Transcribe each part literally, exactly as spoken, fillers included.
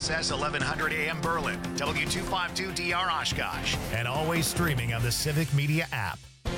S S eleven hundred A M Berlin, W two fifty-two D R Oshkosh, and always streaming on the Civic Media app.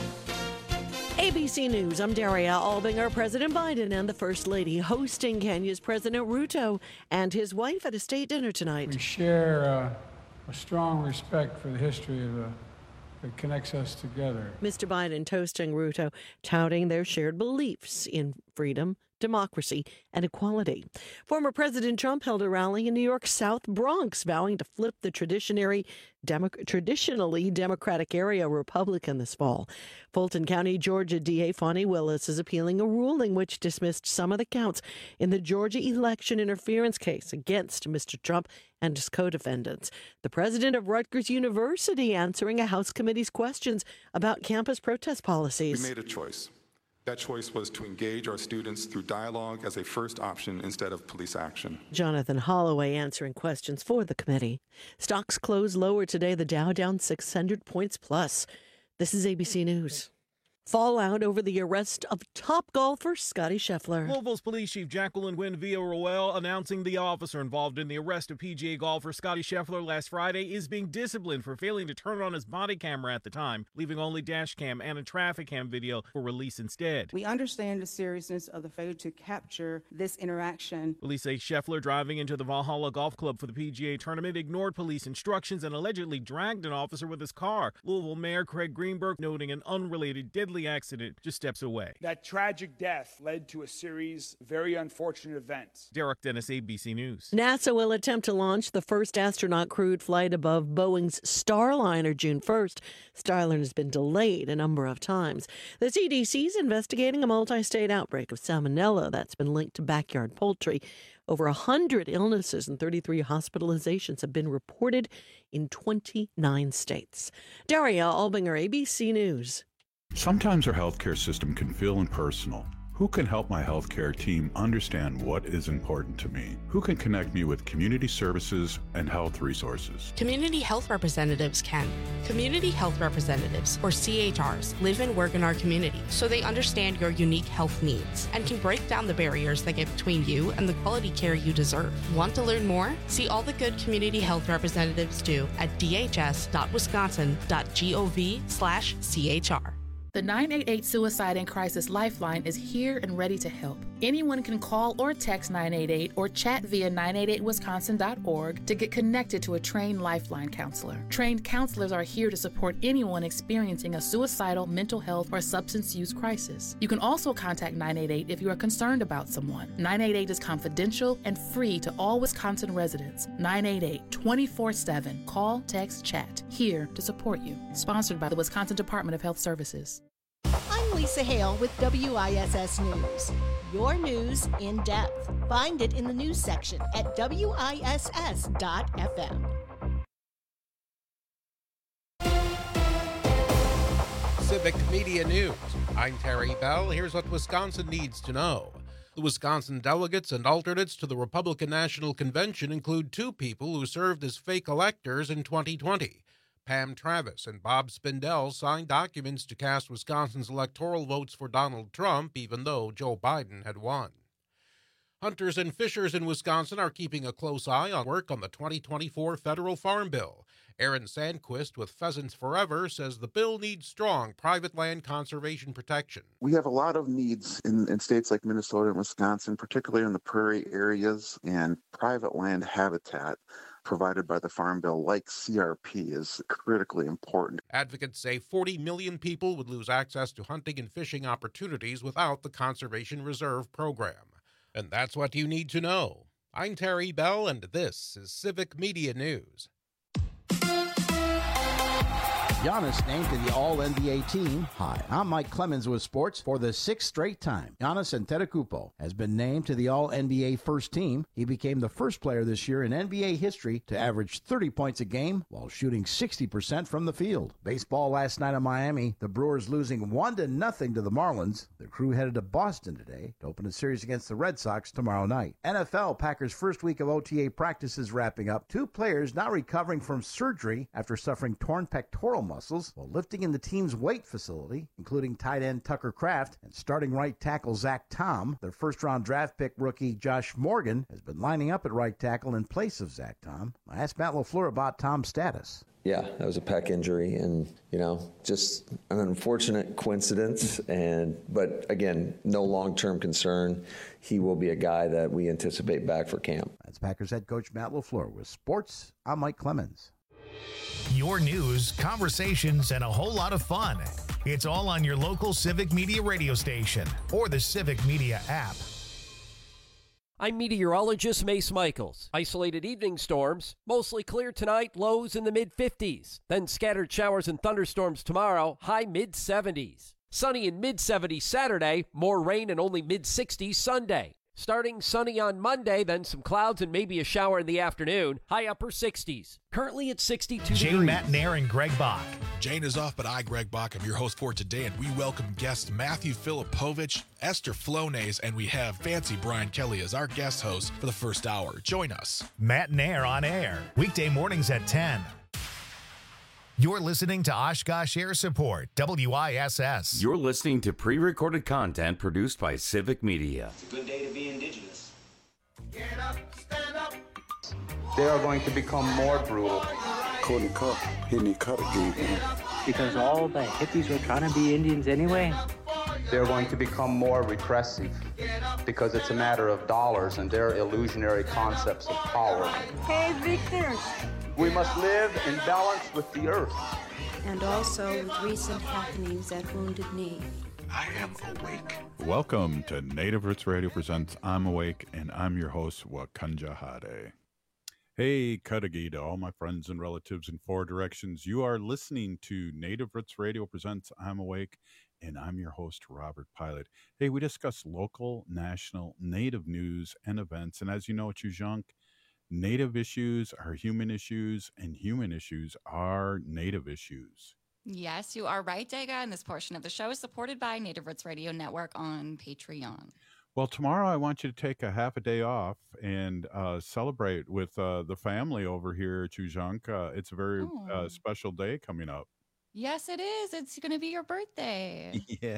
A B C News, I'm Daria Albinger. President Biden and the First Lady hosting Kenya's President Ruto and his wife at a state dinner tonight. We share uh, a strong respect for the history of the, that connects us together. Mister Biden toasting Ruto, touting their shared beliefs in freedom, democracy, and equality. Former President Trump held a rally in New York's South Bronx, vowing to flip the traditionary, demo, traditionally Democratic area Republican this fall. Fulton County, Georgia D A Fonnie Willis is appealing a ruling which dismissed some of the counts in the Georgia election interference case against Mister Trump and his co-defendants. The president of Rutgers University answering a House committee's questions about campus protest policies. We made a choice. That choice was to engage our students through dialogue as a first option instead of police action. Jonathan Holloway answering questions for the committee. Stocks closed lower today, the Dow down six hundred points plus. This is A B C News. Fallout over the arrest of top golfer Scottie Scheffler. Louisville's Police Chief Jacqueline Wynn Villarroel announcing the officer involved in the arrest of P G A golfer Scottie Scheffler last Friday is being disciplined for failing to turn on his body camera at the time, leaving only dash cam and a traffic cam video for release instead. We understand the seriousness of the failure to capture this interaction. Police say Scheffler, driving into the Valhalla Golf Club for the P G A tournament, ignored police instructions and allegedly dragged an officer with his car. Louisville Mayor Craig Greenberg noting an unrelated deadly accident just steps away. That tragic death led to a series of very unfortunate events. Derek Dennis, A B C News. NASA will attempt to launch the first astronaut-crewed flight above Boeing's Starliner June first. Starliner has been delayed a number of times. The C D C is investigating a multi-state outbreak of salmonella that's been linked to backyard poultry. Over one hundred illnesses and thirty-three hospitalizations have been reported in twenty-nine states. Daria Albinger, A B C News. Sometimes our healthcare system can feel impersonal. Who can help my healthcare team understand what is important to me? Who can connect me with community services and health resources? Community health representatives can. Community health representatives, or C H Rs, live and work in our community, so they understand your unique health needs and can break down the barriers that get between you and the quality care you deserve. Want to learn more? See all the good community health representatives do at d h s dot wisconsin dot gov slash c h r. The nine eight eight Suicide and Crisis Lifeline is here and ready to help. Anyone can call or text nine eight eight or chat via nine eight eight wisconsin dot org to get connected to a trained Lifeline counselor. Trained counselors are here to support anyone experiencing a suicidal, mental health, or substance use crisis. You can also contact nine eight eight if you are concerned about someone. nine eight eight is confidential and free to all Wisconsin residents. nine eight eight, twenty-four seven. Call, text, chat. Here to support you. Sponsored by the Wisconsin Department of Health Services. I'm Lisa Hale with W I S S News. Your news in depth. Find it in the news section at w i s s dot f m. Civic Media News. I'm Terry Bell. Here's what Wisconsin needs to know. The Wisconsin delegates and alternates to the Republican National Convention include two people who served as fake electors in twenty twenty. Pam Travis and Bob Spindell signed documents to cast Wisconsin's electoral votes for Donald Trump, even though Joe Biden had won. Hunters and fishers in Wisconsin are keeping a close eye on work on the twenty twenty-four federal farm bill. Aaron Sandquist with Pheasants Forever says the bill needs strong private land conservation protection. We have a lot of needs in, in states like Minnesota and Wisconsin, particularly in the prairie areas, and private land habitat provided by the Farm Bill, like C R P, is critically important. Advocates say forty million people would lose access to hunting and fishing opportunities without the Conservation Reserve Program. And that's what you need to know. I'm Terry Bell, and this is Civic Media News. Giannis named to the All N B A team. Hi, I'm Mike Clemens with sports. For the sixth straight time, Giannis Antetokounmpo has been named to the All N B A first team. He became the first player this year in N B A history to average thirty points a game while shooting sixty percent from the field. Baseball last night in Miami, the Brewers losing one to nothing to the Marlins. The crew headed to Boston today to open a series against the Red Sox tomorrow night. N F L, Packers' first week of O T A practices wrapping up. Two players now recovering from surgery after suffering torn pectoral muscle muscles while lifting in the team's weight facility, including tight end Tucker Kraft and starting right tackle Zach Tom. Their first-round draft pick rookie Josh Morgan has been lining up at right tackle in place of Zach Tom. I asked Matt LaFleur about Tom's status. Yeah, that was a pec injury, and you know, just an unfortunate coincidence. And but again, no long-term concern. He will be a guy that we anticipate back for camp. That's Packers head coach Matt LaFleur. With sports, I'm Mike Clemens. Your news, conversations, and a whole lot of fun. It's all on your local Civic Media radio station or the Civic Media app. I'm meteorologist Mace Michaels. Isolated evening storms, mostly clear tonight, lows in the mid fifties. Then scattered showers and thunderstorms tomorrow, high mid seventies. Sunny in mid seventies Saturday, more rain and only mid sixties Sunday. Starting sunny on Monday, then some clouds and maybe a shower in the afternoon, high upper sixties. Currently at sixty-two Jane degrees. Matnair and Greg Bach. Jane is off, but I, Greg Bach, am your host for today, and we welcome guests Matthew Filipovich, Esther Flonase, and we have Fancy Brian Kelly as our guest host for the first hour. Join us. Matnair on air, weekday mornings at ten. You're listening to Oshkosh Air Support, W I S S. You're listening to pre-recorded content produced by Civic Media. It's a good day to be indigenous. Get up, stand up. They are going to become more brutal. Couldn't cut, hitting cut again. Because all the hippies were trying to be Indians anyway. They're going to become more repressive because it's a matter of dollars and their illusionary concepts of power. Hey, Victor. We must live in balance with the earth. And also with recent happenings at Wounded Knee. I am awake. Welcome to Native Roots Radio presents I'm Awake, and I'm your host, Wakanja Hade. Hey, Kadagi to all my friends and relatives in four directions. You are listening to Native Roots Radio presents I'm Awake, and I'm your host, Robert Pilot. Hey, we discuss local, national, Native news and events, and as you know, Chujunk, Native issues are human issues, and human issues are Native issues. Yes, you are right, Dega, and this portion of the show is supported by Native Roots Radio Network on Patreon. Well, tomorrow I want you to take a half a day off and uh, celebrate with uh, the family over here at Chujunk. Uh, it's a very Oh. uh, special day coming up. Yes, it is. It's going to be your birthday. Yeah.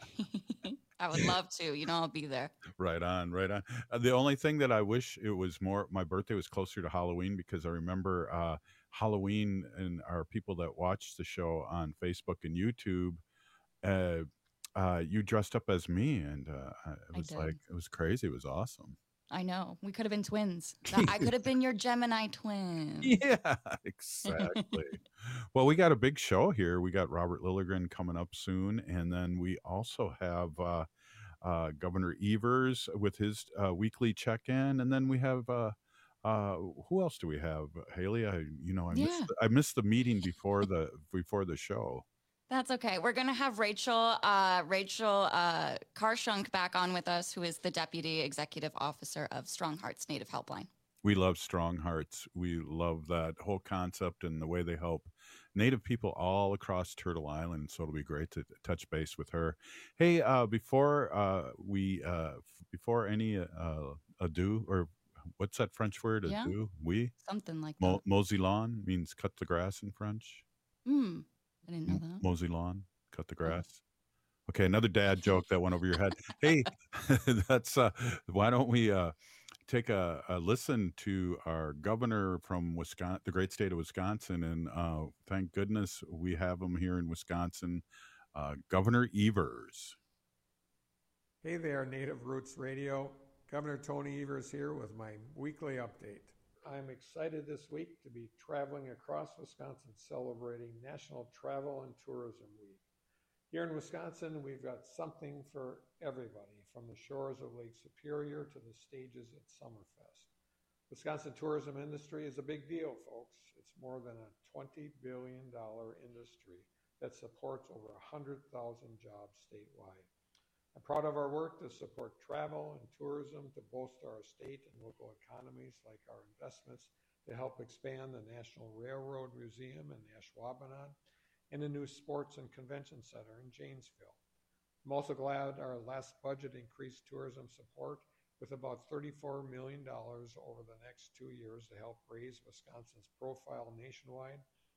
I would love to. You know, I'll be there. Right on, right on. Uh, the only thing that I wish it was more, my birthday was closer to Halloween, because I remember uh, Halloween and our people that watch the show on Facebook and YouTube, uh, uh, you dressed up as me, and uh, it was did. like, it was crazy. It was awesome. I know. We could have been twins. That- I could have been your Gemini twin. Yeah, exactly. Well, we got a big show here. We got Robert Lilligren coming up soon, and then we also have uh, uh, Governor Evers with his uh, weekly check-in, and then we have uh, uh, who else do we have? Haley, I you know I Yeah. missed the, I missed the meeting before the before the show. That's okay. We're going to have Rachel, uh, Rachel uh, Karshunk back on with us, who is the Deputy Executive Officer of Strong Hearts Native Helpline. We love Strong Hearts. We love that whole concept and the way they help Native people all across Turtle Island. So it'll be great to touch base with her. Hey, uh, before uh, we, uh, f- before any uh, ado, or what's that French word? Yeah. Ado? Oui? Something like Mo- Mosey lawn means cut the grass in French. Hmm. I didn't know that. Mosey lawn, cut the grass. Okay, another dad joke that went over your head. Hey, that's uh, why don't we uh, take a, a listen to our governor from Wisconsin, the great state of Wisconsin, and uh, thank goodness we have him here in Wisconsin, uh, Governor Evers. Hey there, Native Roots Radio. Governor Tony Evers here with my weekly update. I'm excited this week to be traveling across Wisconsin celebrating National Travel and Tourism Week. Here in Wisconsin, we've got something for everybody, from the shores of Lake Superior to the stages at Summerfest. Wisconsin tourism industry is a big deal, folks. It's more than a twenty billion dollars industry that supports over one hundred thousand jobs statewide. I'm proud of our work to support travel and tourism to bolster our state and local economies, like our investments to help expand the National Railroad Museum in Ashwaubenon and a new sports and convention center in Janesville. I'm also glad our last budget increased tourism support with about thirty-four million dollars over the next two years to help raise Wisconsin's profile nationwide.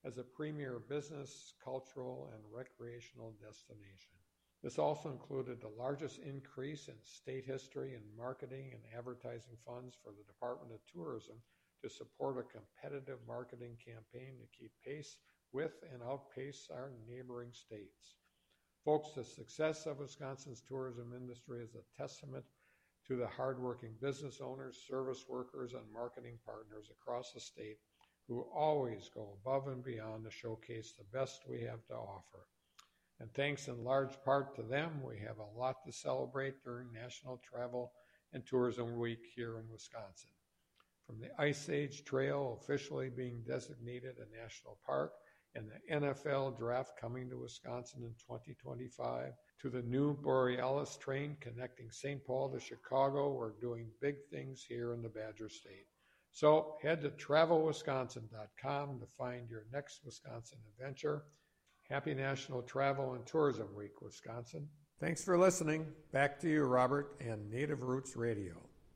as a premier business, cultural, and recreational destination. This also included the largest increase in state history in marketing and advertising funds for the Department of Tourism to support a competitive marketing campaign to keep pace with and outpace our neighboring states. Folks, the success of Wisconsin's tourism industry is a testament to the hardworking business owners, service workers, and marketing partners across the state who always go above and beyond to showcase the best we have to offer. And thanks in large part to them, we have a lot to celebrate during National Travel and Tourism Week here in Wisconsin. From the Ice Age Trail officially being designated a national park and the N F L draft coming to Wisconsin in twenty twenty-five, to the new Borealis train connecting Saint Paul to Chicago, we're doing big things here in the Badger State. So head to travel wisconsin dot com to find your next Wisconsin adventure. Happy National Travel and Tourism Week, Wisconsin. Thanks for listening. Back to you, Robert, and Native Roots Radio.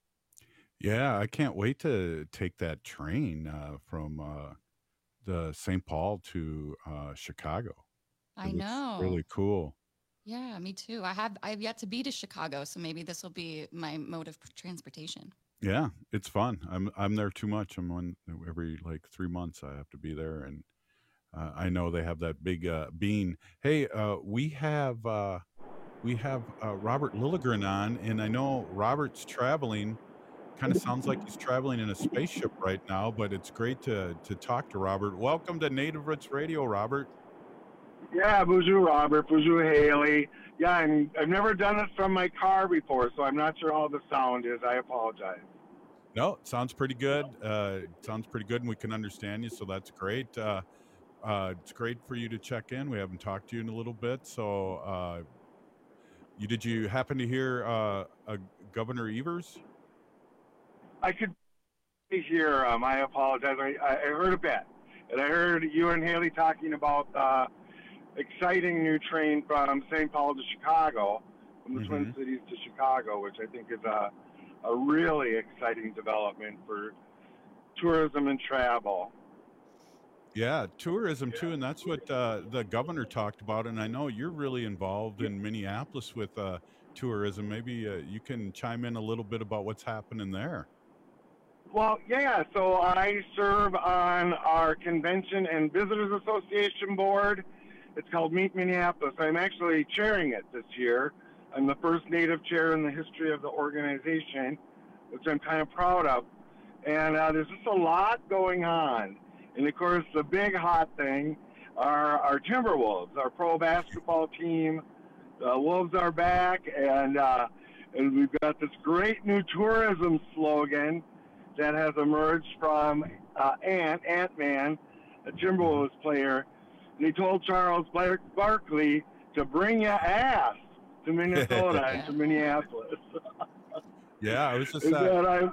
Yeah, I can't wait to take that train uh, from uh, the Saint Paul to uh, Chicago. I know. Really cool. Yeah, me too. I have I've yet to be to Chicago, so maybe this will be my mode of transportation. Yeah, it's fun. I'm I'm there too much. I'm on every like three months. I have to be there, and uh, I know they have that big uh, bean. Hey, uh, we have uh, we have uh, Robert Lilligren on, and I know Robert's traveling. Kind of sounds like he's traveling in a spaceship right now, but it's great to to talk to Robert. Welcome to Native Roots Radio, Robert. Yeah, bonjour, Robert. Bonjour, Haley. Yeah, and I've never done it from my car before, so I'm not sure how the sound is. I apologize. No, it sounds pretty good. Uh, it sounds pretty good, and we can understand you, so that's great. Uh, uh, it's great for you to check in. We haven't talked to you in a little bit, so uh, you did you happen to hear uh, uh, Governor Evers? I could hear. Um, I apologize. I, I heard a bit, and I heard you and Haley talking about uh, exciting new train from Saint Paul to Chicago, from the mm-hmm. Twin Cities to Chicago, which I think is a a really exciting development for tourism and travel. Yeah, tourism too, and that's what uh, the governor talked about. And I know you're really involved in Minneapolis with uh, tourism. Maybe uh, you can chime in a little bit about what's happening there. Well, yeah, so I serve on our Convention and Visitors Association board. It's called Meet Minneapolis. I'm actually chairing it this year. I'm the first Native chair in the history of the organization, which I'm kind of proud of. And uh, there's just a lot going on. And, of course, the big hot thing are our Timberwolves, our pro basketball team. The Wolves are back, and, uh, and we've got this great new tourism slogan that has emerged from uh, Ant, Ant-Man, a Timberwolves player. And he told Charles Bar- Barkley to bring your ass to Minnesota and to Minneapolis. Yeah, I was just uh, I,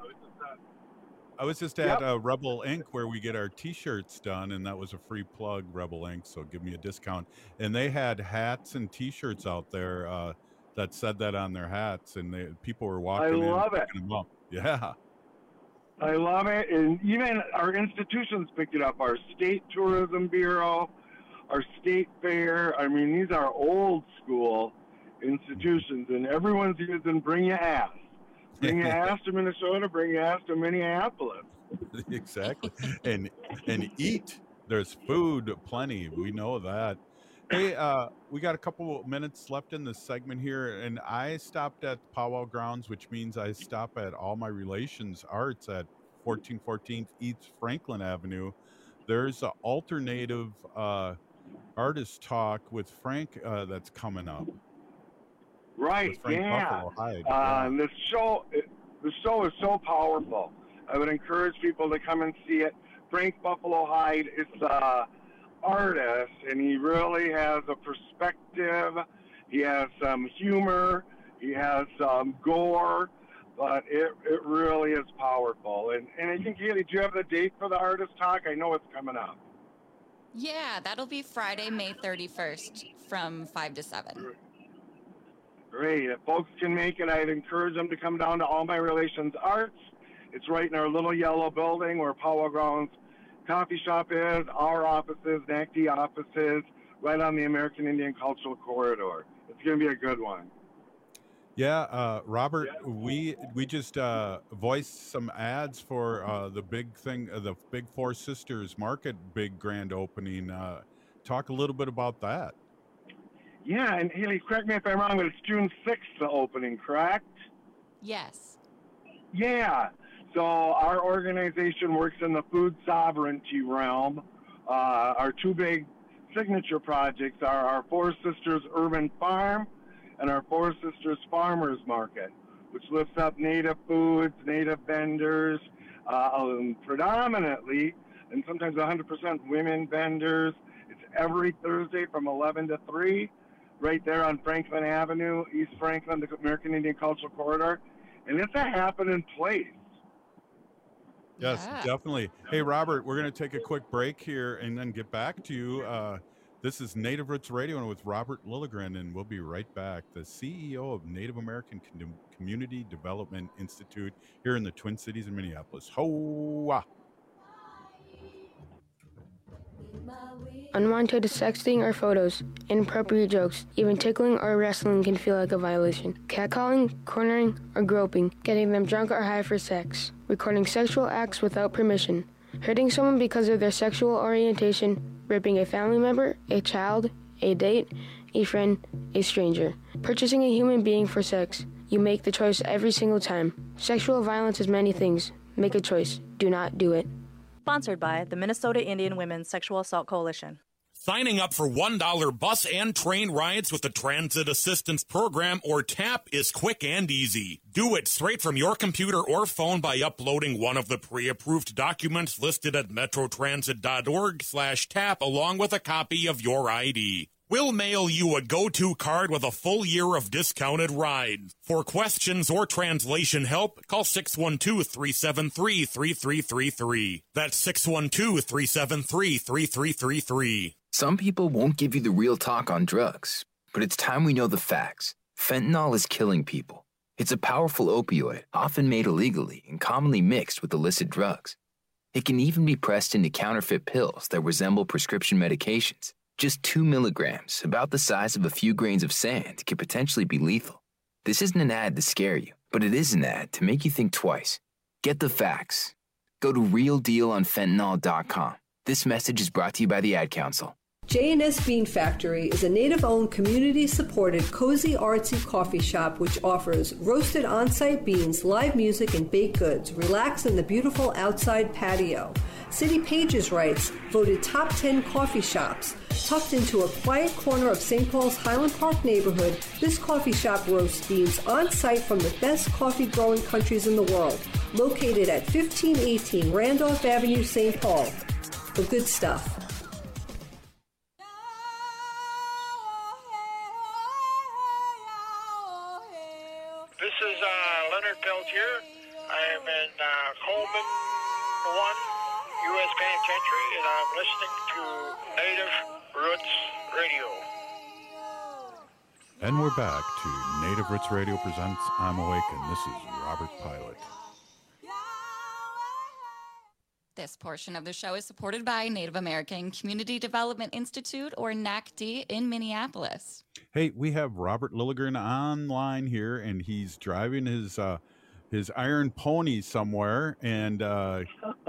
I was just at yep. uh, Rebel Ink where we get our T-shirts done, and that was a free plug, Rebel Ink, so give me a discount. And they had hats and T-shirts out there uh, that said that on their hats, and they, people were walking I in love it. Them up. Yeah. I love it, and even our institutions picked it up. Our State Tourism Bureau, our State Fair. I mean, these are old school institutions, and everyone's using bring your ass. Bring your ass to Minnesota, bring your ass to Minneapolis. Exactly. And and eat. There's food plenty. We know that. Hey, uh, we got a couple minutes left in this segment here, and I stopped at Powwow Grounds, which means I stop at All My Relations Arts at fourteen fourteen East Franklin Avenue. There's an alternative uh, artist talk with Frank uh, that's coming up. Right, yeah. Hyde, uh, yeah. The show, the show is so powerful. I would encourage people to come and see it. Frank Buffalo Hyde is the artist, and he really has a perspective. He has some humor. He has some gore, but it it really is powerful. And and I think, Haley, do you have the date for the artist talk? I know it's coming up. Yeah, that'll be Friday, May thirty-first from five to seven. Great. If folks can make it, I'd encourage them to come down to All My Relations Arts. It's right in our little yellow building where Powwow Grounds coffee shop is, our offices, N A C D offices, right on the American Indian Cultural Corridor. It's going to be a good one. Yeah, uh, Robert, we we just uh, voiced some ads for uh, the big thing, uh, the Big Four Sisters Market big grand opening. Uh, talk a little bit about that. Yeah, and Haley, correct me if I'm wrong, but it's June sixth, the opening, correct? Yes. Yeah. So our organization works in the food sovereignty realm. Uh, our two big signature projects are our Four Sisters Urban Farm and our Four Sisters Farmers Market, which lifts up native foods, native vendors, uh, um, predominantly, and sometimes one hundred percent women vendors. It's every Thursday from eleven to three, right there on Franklin Avenue, East Franklin, the American Indian Cultural Corridor. And it's a happening place. Yes, Yeah. definitely. Hey, Robert, we're going to take a quick break here and then get back to you. Uh, this is Native Roots Radio with Robert Lilligren, and we'll be right back. The C E O of Native American Com- Community Development Institute here in the Twin Cities in Minneapolis. Ho-ah! Unwanted sexting or photos, inappropriate jokes, even tickling or wrestling can feel like a violation. Catcalling, cornering, or groping, getting them drunk or high for sex, recording sexual acts without permission, hurting someone because of their sexual orientation, raping a family member, a child, a date, a friend, a stranger, purchasing a human being for sex. You make the choice every single time. Sexual violence is many things. Make a choice. Do not do it. Sponsored by the Minnesota Indian Women's Sexual Assault Coalition. Signing up for one dollar bus and train rides with the Transit Assistance Program, or TAP, is quick and easy. Do it straight from your computer or phone by uploading one of the pre-approved documents listed at metrotransit.org slash TAP along with a copy of your I D. We'll mail you a go-to card with a full year of discounted rides. For questions or translation help, call six one two, three seven three, three three three three. That's six one two, three seven three, three three three three. Some people won't give you the real talk on drugs, but it's time we know the facts. Fentanyl is killing people. It's a powerful opioid, often made illegally and commonly mixed with illicit drugs. It can even be pressed into counterfeit pills that resemble prescription medications. Just two milligrams, about the size of a few grains of sand, could potentially be lethal. This isn't an ad to scare you, but it is an ad to make you think twice. Get the facts. Go to real deal on fentanyl dot com. This message is brought to you by the Ad Council. J and S Bean Factory is a native-owned, community-supported, cozy, artsy coffee shop which offers roasted on-site beans, live music, and baked goods. Relax in the beautiful outside patio. City Pages writes, voted top ten coffee shops. Tucked into a quiet corner of Saint Paul's Highland Park neighborhood, this coffee shop roasts beans on-site from the best coffee-growing countries in the world. Located at fifteen eighteen Randolph Avenue, Saint Paul. The good stuff. This is uh, Leonard Peltier. I am in uh, Coleman one, U S Penitentiary, and I'm listening to Native Roots Radio. And we're back to Native Roots Radio presents I'm Awake, and this is Robert Pilot. This portion of the show is supported by Native American Community Development Institute, or N A C D, in Minneapolis. Hey, we have Robert Lilligren online here, and he's driving his uh, his iron pony somewhere, and uh,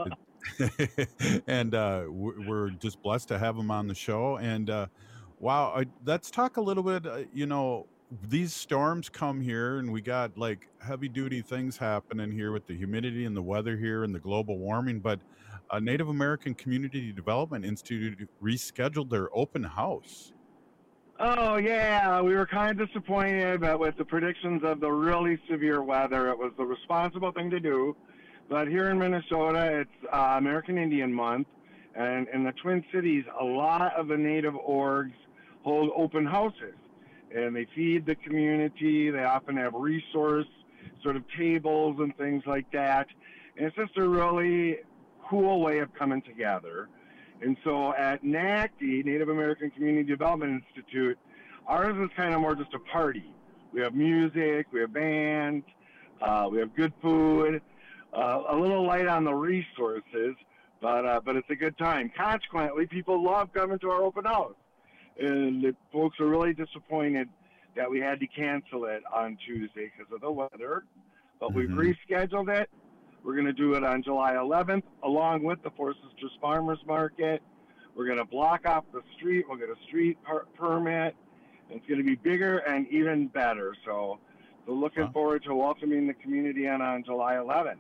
and uh, we're just blessed to have him on the show. And uh, wow, I, let's talk a little bit. Uh, you know, these storms come here, and we got like heavy duty things happening here with the humidity and the weather here and the global warming. But uh, Native American Community Development Institute rescheduled their open house. Oh, yeah, we were kind of disappointed, but with the predictions of the really severe weather, it was the responsible thing to do. But here in Minnesota, it's uh, American Indian Month, and in the Twin Cities, a lot of the Native orgs hold open houses, and they feed the community. They often have resource sort of tables and things like that, and it's just a really cool way of coming together. And so at N A C D, Native American Community Development Institute, ours is kind of more just a party. We have music, we have band, uh, we have good food, uh, a little light on the resources, But uh, but it's a good time. Consequently, people love coming to our open house. And the folks are really disappointed that we had to cancel it on Tuesday because of the weather. But mm-hmm. we've rescheduled it. We're going to do it on July eleventh, along with the Four Sisters Farmers Market. We're going to block off the street. We'll get a street per- permit. And it's going to be bigger and even better. So, so looking wow. forward to welcoming the community in on July eleventh.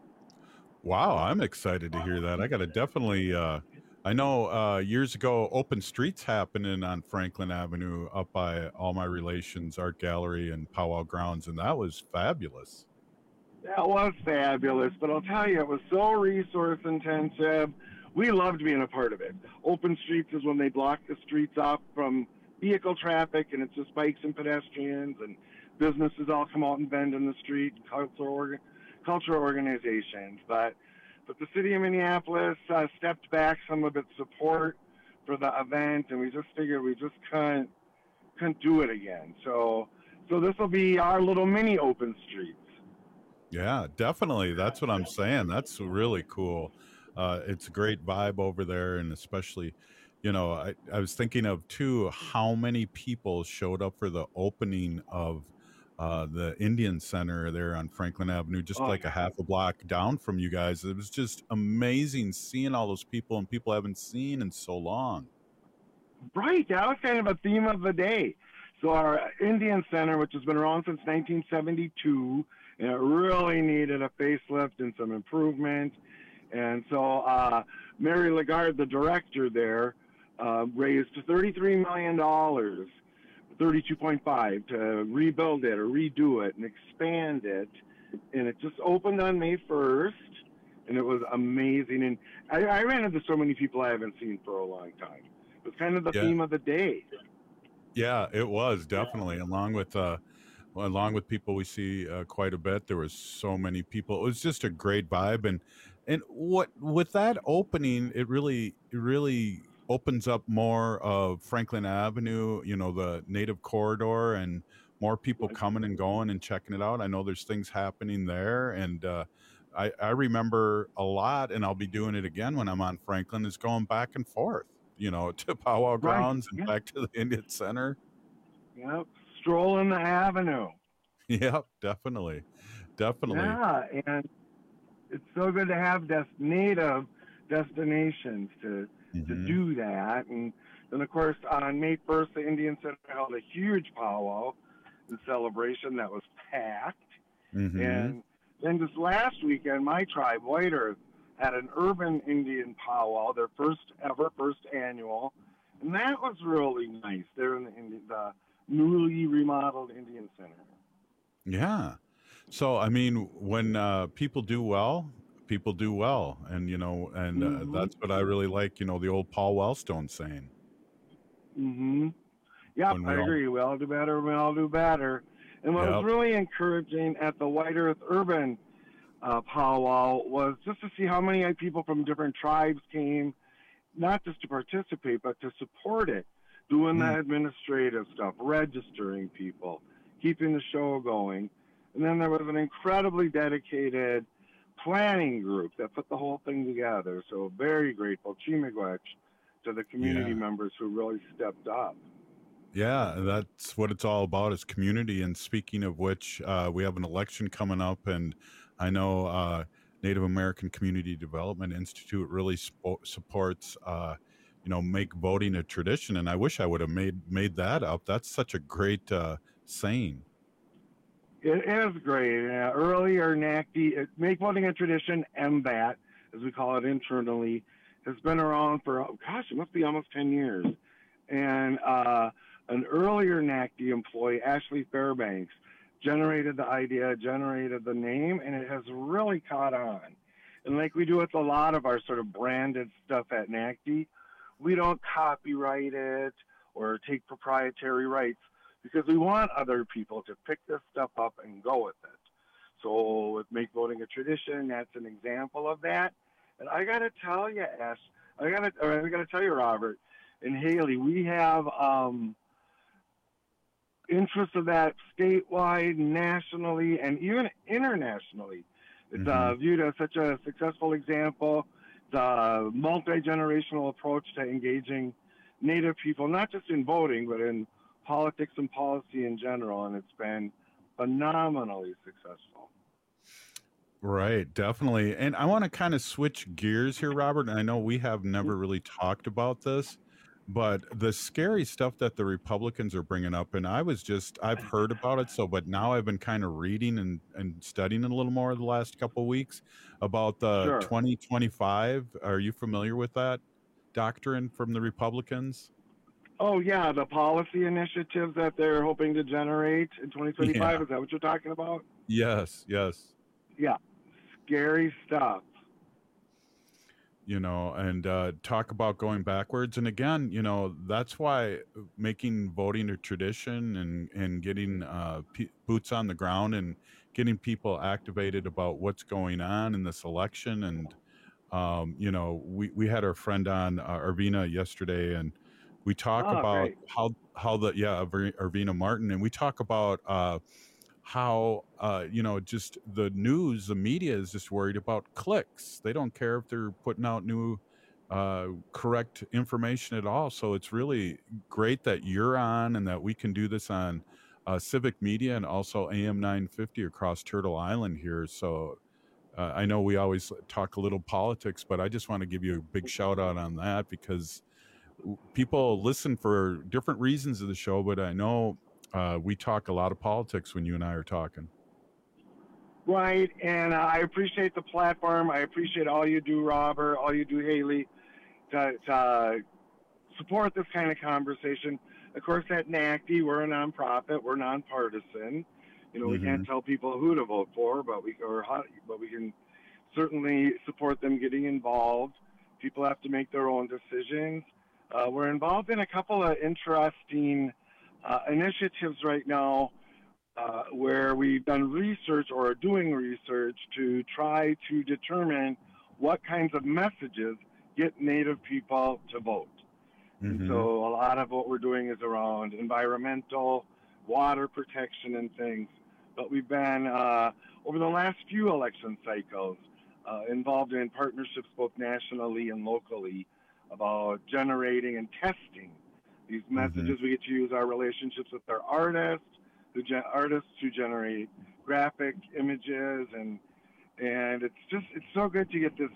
Wow, I'm excited to hear that. I got to definitely, uh, I know uh, years ago, Open Streets happening on Franklin Avenue up by All My Relations Art Gallery and Powwow Grounds, and that was fabulous. That was fabulous, but I'll tell you, it was so resource intensive. We loved being a part of it. Open Streets is when they block the streets off from vehicle traffic, and it's just bikes and pedestrians, and businesses all come out and vend in the street, cultural organ- cultural organizations. But but the city of Minneapolis uh, stepped back some of its support for the event, and we just figured we just couldn't couldn't do it again. So so this will be our little mini Open Streets. Yeah, definitely. That's what I'm saying. That's really cool. Uh, it's a great vibe over there, and especially, you know, I, I was thinking of too how many people showed up for the opening of uh, the Indian Center there on Franklin Avenue, just oh, like a half a block down from you guys. It was just amazing seeing all those people and people I haven't seen in so long. Right. That was kind of a theme of the day. So our Indian Center, which has been around since nineteen seventy-two, and it really needed a facelift and some improvement. And so uh, Mary Lagarde, the director there, uh, raised thirty-three million dollars, thirty-two point five, to rebuild it or redo it and expand it. And it just opened on May first, and it was amazing. And I, I ran into so many people I haven't seen for a long time. It was kind of the yeah. theme of the day. Yeah, it was, definitely. Along with uh, along with people we see uh, quite a bit, there was so many people. It was just a great vibe. And and what with that opening, it really it really opens up more of Franklin Avenue, you know, the Native Corridor, and more people coming and going and checking it out. I know there's things happening there, and uh, I, I remember a lot, and I'll be doing it again when I'm on Franklin, is going back and forth, you know, to Powwow Grounds right. and yeah. back to the Indian Center. Yep, strolling the avenue. Yep, definitely, definitely. Yeah, and it's so good to have des- native destinations to mm-hmm. to do that. And then, of course, on May first, the Indian Center held a huge powwow and celebration that was packed. Mm-hmm. And then this last weekend, my tribe, White Earth, had an urban Indian powwow, their first ever, first annual. And that was really nice. They're in the, in the newly remodeled Indian Center. Yeah. So, I mean, when uh, people do well, people do well. And, you know, and uh, mm-hmm. that's what I really like, you know, the old Paul Wellstone saying. Mm-hmm. Yep, I all... agree. We all do better, we all do better. And what yep. was really encouraging at the White Earth Urban uh, powwow was just to see how many people from different tribes came, not just to participate, but to support it, doing mm. the administrative stuff, registering people, keeping the show going. And then there was an incredibly dedicated planning group that put the whole thing together. So very grateful, Chimigwech, to the community yeah. members who really stepped up. Yeah, that's what it's all about, is community. And speaking of which, uh, we have an election coming up, and I know uh, Native American Community Development Institute really spo- supports, uh, you know, make voting a tradition. And I wish I would have made made that up. That's such a great uh, saying. It is great. Uh, earlier, N A C D, Make Voting a Tradition, M V A T, as we call it internally, has been around for, oh, gosh, it must be almost ten years. And uh, an earlier N A C D employee, Ashley Fairbanks, generated the idea, generated the name, and it has really caught on. And like we do with a lot of our sort of branded stuff at N A C D, we don't copyright it or take proprietary rights, because we want other people to pick this stuff up and go with it. So with Make Voting a Tradition, that's an example of that. And I got to tell you, Ash, I got to, I got to tell you, Robert and Haley, we have um, interests of that statewide, nationally, and even internationally. It's mm-hmm. uh, viewed as such a successful example the multi-generational approach to engaging Native people, not just in voting, but in politics and policy in general, and it's been phenomenally successful. Right, definitely. And I want to kind of switch gears here, Robert. And I know we have never really talked about this, but the scary stuff that the Republicans are bringing up, and I was just, I've heard about it, so, but now I've been kind of reading and, and studying it a little more the last couple of weeks about the Sure. twenty twenty-five. Are you familiar with that doctrine from the Republicans? Oh, yeah, the policy initiatives that they're hoping to generate in twenty twenty-five. Yeah. Is that what you're talking about? Yes, yes. Yeah, scary stuff. You know, and uh, talk about going backwards. And again, you know, that's why making voting a tradition and, and getting uh, p- boots on the ground and getting people activated about what's going on in this election. And, um, you know, we, we had our friend on, uh, Arvina, yesterday, and we talk Oh, about great. how, how the, yeah, Arv- Arvina Martin, and we talk about uh, how, uh, you know, just the news, the media is just worried about clicks. They don't care if they're putting out new, uh, correct information at all. So it's really great that you're on and that we can do this on uh, Civic Media and also A M nine fifty across Turtle Island here. So uh, I know we always talk a little politics, but I just want to give you a big shout out on that because people listen for different reasons of the show, but I know uh, we talk a lot of politics when you and I are talking. Right, and uh, I appreciate the platform. I appreciate all you do, Robert, all you do, Haley, to, to uh, support this kind of conversation. Of course, at N A C D, we're a nonprofit. We're nonpartisan. You know, we Mhm. can't tell people who to vote for, but we or how, but we can certainly support them getting involved. People have to make their own decisions. Uh, we're involved in a couple of interesting uh, initiatives right now. Uh, where we've done research or are doing research to try to determine what kinds of messages get Native people to vote. And Mhm. so a lot of what we're doing is around environmental, water protection and things. But we've been, uh, over the last few election cycles, uh, involved in partnerships both nationally and locally about generating and testing these messages. We get to use our relationships with our artists, who gen- artists who generate graphic images, and and it's just it's so good to get this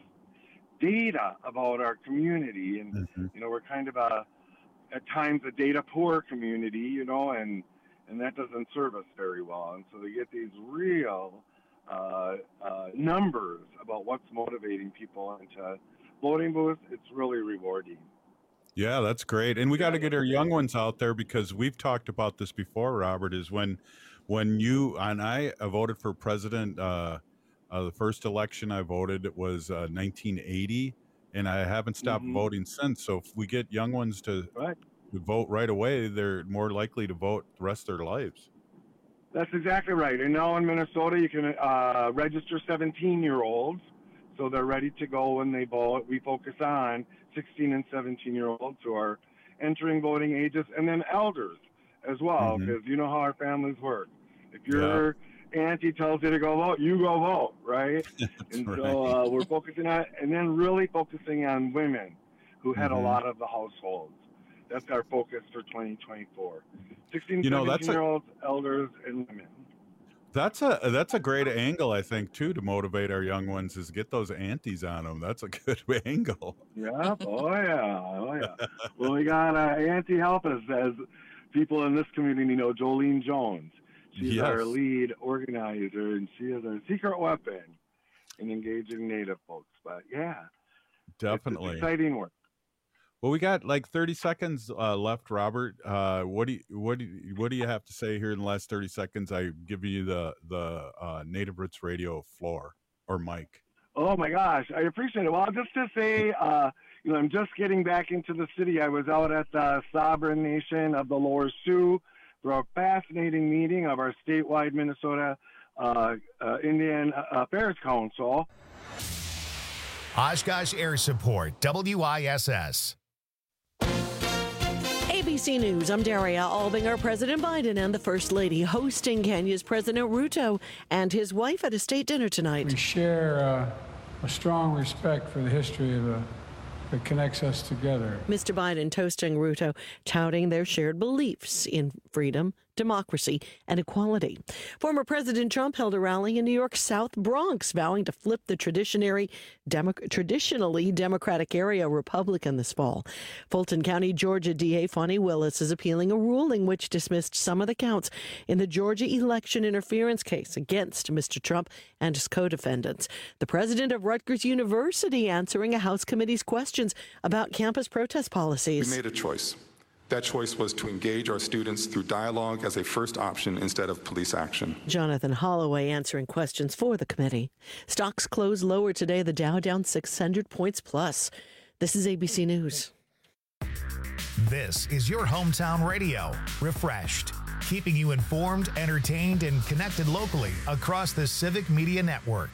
data about our community. And Mhm. you know, we're kind of a at times a data poor community, you know, and and that doesn't serve us very well. And so they get these real uh, uh, numbers about what's motivating people into voting booths. It's really rewarding. Yeah, that's great. And we got to get our young ones out there because we've talked about this before, Robert, is when when you and I voted for president, uh, uh, the first election I voted, it was uh, nineteen eighty, and I haven't stopped Mhm. voting since. So if we get young ones to, Right. to vote right away, they're more likely to vote the rest of their lives. That's exactly right. And now in Minnesota, you can uh, register seventeen-year-olds, so they're ready to go when they vote. We focus on sixteen and seventeen-year-olds who are entering voting ages, and then elders as well, Mhm. because you know how our families work. If your auntie tells you to go vote, you go vote, right? That's and right. so uh, we're focusing on, and then really focusing on women who head Mhm. a lot of the households. That's our focus for twenty twenty-four. sixteen, You know, that's a- seventeen-year-olds, elders, and women. That's a that's a great angle, I think, too, to motivate our young ones is get those aunties on them. That's a good angle. Yeah, oh yeah, oh yeah. Well, we got uh, Auntie help us, as people in this community know, Jolene Jones. She's Yes. our lead organizer, and she is our secret weapon in engaging Native folks. But yeah, Definitely. it's exciting work. Well, we got like thirty seconds uh, left, Robert. Uh, what do you what do you, what do you have to say here in the last thirty seconds? I give you the the uh, Native Roots Radio floor or mic. Oh my gosh, I appreciate it. Well, just to say, uh, you know, I'm just getting back into the city. I was out at the Sovereign Nation of the Lower Sioux for a fascinating meeting of our statewide Minnesota uh, uh, Indian Affairs Council. Oshkosh Air Support, W I S S. A B C News, I'm Daria Albinger. President Biden and the First Lady hosting Kenya's President Ruto and his wife at a state dinner tonight. We share uh, a strong respect for the history of the, that connects us together. Mister Biden toasting Ruto, touting their shared beliefs in freedom, democracy, and equality. Former President Trump held a rally in New York's South Bronx, vowing to flip the traditionary, demo, traditionally Democratic area Republican this fall. Fulton County, Georgia D A Fonnie Willis is appealing a ruling which dismissed some of the counts in the Georgia election interference case against Mister Trump and his co-defendants. The president of Rutgers University answering a House committee's questions about campus protest policies. We made a choice. That choice was to engage our students through dialogue as a first option instead of police action. Jonathan Holloway answering questions for the committee. Stocks closed lower today, the Dow down six hundred points plus. This is A B C News. This is your hometown radio, Refreshed, keeping you informed, entertained, and connected locally across the Civic Media Network.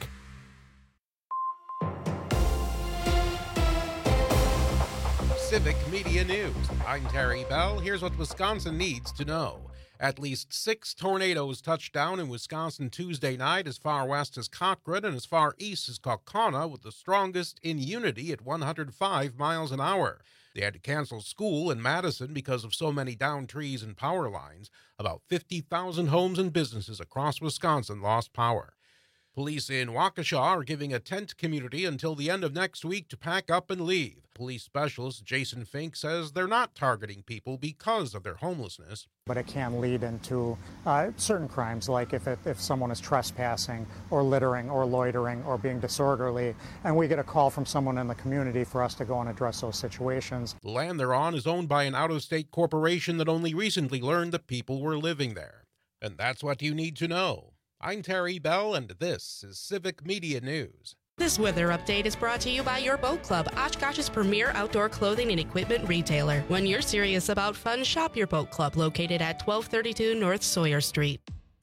Civic Media News. I'm Terry Bell. Here's what Wisconsin needs to know. At least six tornadoes touched down in Wisconsin Tuesday night, as far west as Cochrane and as far east as Kaukauna, with the strongest in unity at one hundred five miles an hour. They had to cancel school in Madison because of so many downed trees and power lines. About fifty thousand homes and businesses across Wisconsin lost power. Police in Waukesha are giving a tent community until the end of next week to pack up and leave. Police specialist Jason Fink says they're not targeting people because of their homelessness. But it can lead into uh, certain crimes, like if, it, if someone is trespassing or littering or loitering or being disorderly, and we get a call from someone in the community for us to go and address those situations. The land they're on is owned by an out-of-state corporation that only recently learned that people were living there. And that's what you need to know. I'm Terry Bell, and this is Civic Media News. This weather update is brought to you by your Boat Club, Oshkosh's premier outdoor clothing and equipment retailer. When you're serious about fun, shop your Boat Club, located at twelve thirty-two North Sawyer Street.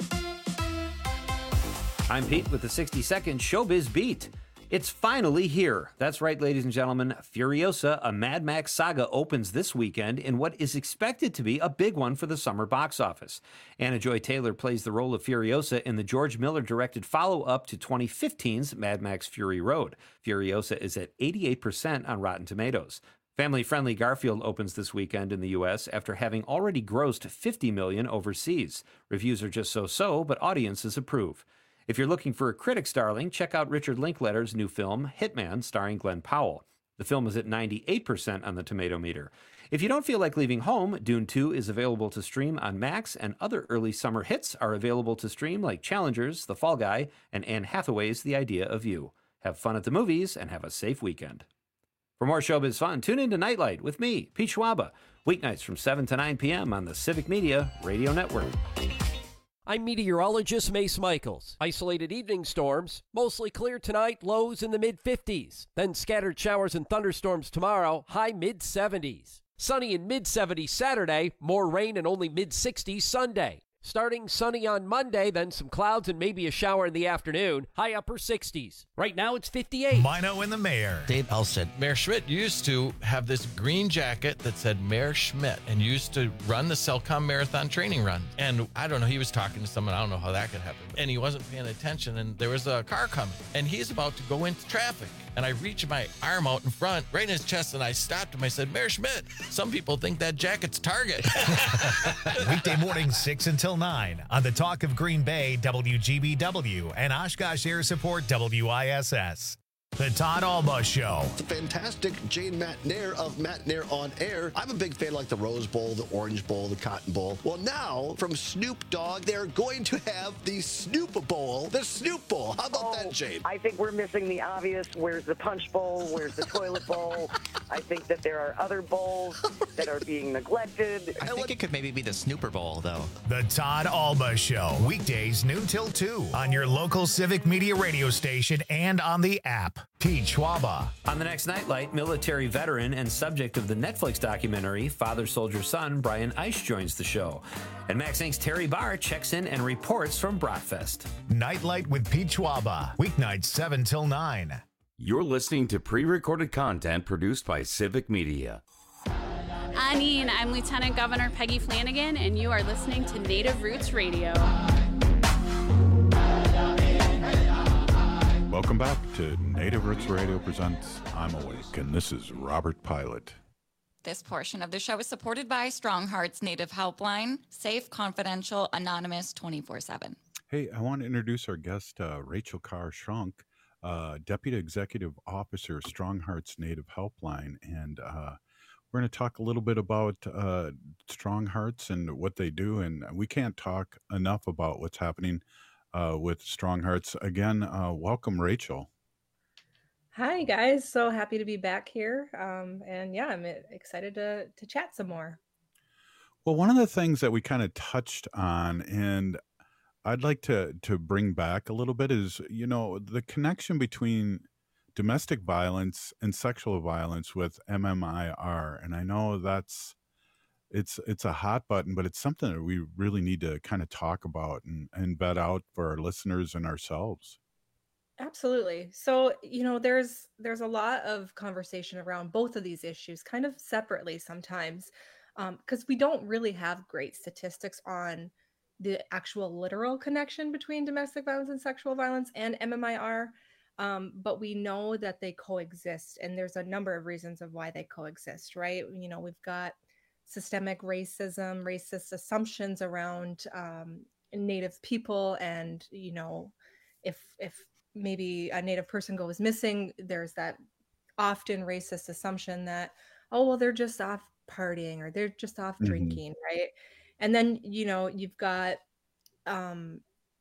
I'm Pete with the sixty second Showbiz Beat. It's finally here. That's right, ladies and gentlemen. Furiosa, a Mad Max saga, opens this weekend in what is expected to be a big one for the summer box office. Anna Joy Taylor plays the role of Furiosa in the George Miller-directed follow-up to twenty fifteen's Mad Max Fury Road. Furiosa is at eighty-eight percent on Rotten Tomatoes. Family-friendly Garfield opens this weekend in the U S after having already grossed fifty million dollars overseas. Reviews are just so-so, but audiences approve. If you're looking for a critic's darling, check out Richard Linklater's new film, Hitman, starring Glenn Powell. The film is at ninety-eight percent on the tomato meter. If you don't feel like leaving home, Dune two is available to stream on Max, and other early summer hits are available to stream like Challengers, The Fall Guy, and Anne Hathaway's The Idea of You. Have fun at the movies and have a safe weekend. For more showbiz fun, tune in to Nightlight with me, Pete Schwaba, weeknights from seven to nine p.m. on the Civic Media Radio Network. I'm meteorologist Mace Michaels. Isolated evening storms, mostly clear tonight, lows in the mid fifties. Then scattered showers and thunderstorms tomorrow, high mid seventies. Sunny in mid seventies Saturday, more rain and only mid sixties Sunday. Starting sunny on Monday, then some clouds and maybe a shower in the afternoon, high upper sixties. Right now it's fifty-eight. Mino and the Mayor. Dave Elson. Mayor Schmidt used to have this green jacket that said Mayor Schmidt and used to run the Cellcom Marathon training run. And I don't know, he was talking to someone, I don't know how that could happen. And he wasn't paying attention, and there was a car coming, and he's about to go into traffic. And I reached my arm out in front, right in his chest, and I stopped him. I said, Mayor Schmidt, some people think that jacket's Target. Weekday mornings, six until nine on the Talk of Green Bay, W G B W, and Oshkosh Air Support, W I S S. The Todd Alba Show. It's a fantastic Jane Matnair of Matnair on Air. I'm a big fan like the Rose Bowl, the Orange Bowl, the Cotton Bowl. Well, now, from Snoop Dogg, they're going to have the Snoop Bowl, the Snoop Bowl. How about oh, that, Jane? I think we're missing the obvious. Where's the Punch Bowl? Where's the Toilet Bowl? I think that there are other bowls that are being neglected. I think it could maybe be the Snooper Bowl, though. The Todd Alba Show. Weekdays, noon till two on your local Civic Media radio station and on the app. Pete Schwaba. On the next Nightlight, military veteran and subject of the Netflix documentary Father Soldier Son, Brian Eisch joins the show. And Max Incorporated's Terry Barr checks in and reports from Bratfest. Nightlight with Pete Schwaba. Weeknights seven till nine. You're listening to pre-recorded content produced by Civic Media. Anine, I'm Lieutenant Governor Peggy Flanagan, and you are listening to Native Roots Radio. Welcome back to Native Roots Radio presents I'm Awake, and this is Robert Pilot. This portion of the show is supported by Strong Hearts Native Helpline, safe, confidential, anonymous, twenty-four seven. Hey, I want to introduce our guest, uh, Rachel Carr-Schunk, uh, Deputy Executive Officer, Strong Hearts Native Helpline, and uh, we're going to talk a little bit about uh, Strong Hearts and what they do, and we can't talk enough about what's happening uh, with Strong Hearts. Again, uh, welcome, Rachel. Hi, guys. So happy to be back here, um, and yeah, I'm excited to to chat some more. Well, one of the things that we kind of touched on, and I'd like to to bring back a little bit, is, you know, the connection between domestic violence and sexual violence with M M I R. And I know that's it's it's a hot button, but it's something that we really need to kind of talk about and, and vet out for our listeners and ourselves. Absolutely. So, you know, there's there's a lot of conversation around both of these issues, kind of separately sometimes, because um, we don't really have great statistics on the actual literal connection between domestic violence and sexual violence and M M I R. Um, but we know that they coexist, and there's a number of reasons of why they coexist, right? You know, we've got systemic racism, racist assumptions around um, Native people, and, you know, if if maybe a Native person goes missing, there's that often racist assumption that, oh, well, they're just off partying or they're just off Mm-hmm. drinking, right? And then, you know, you've got, um,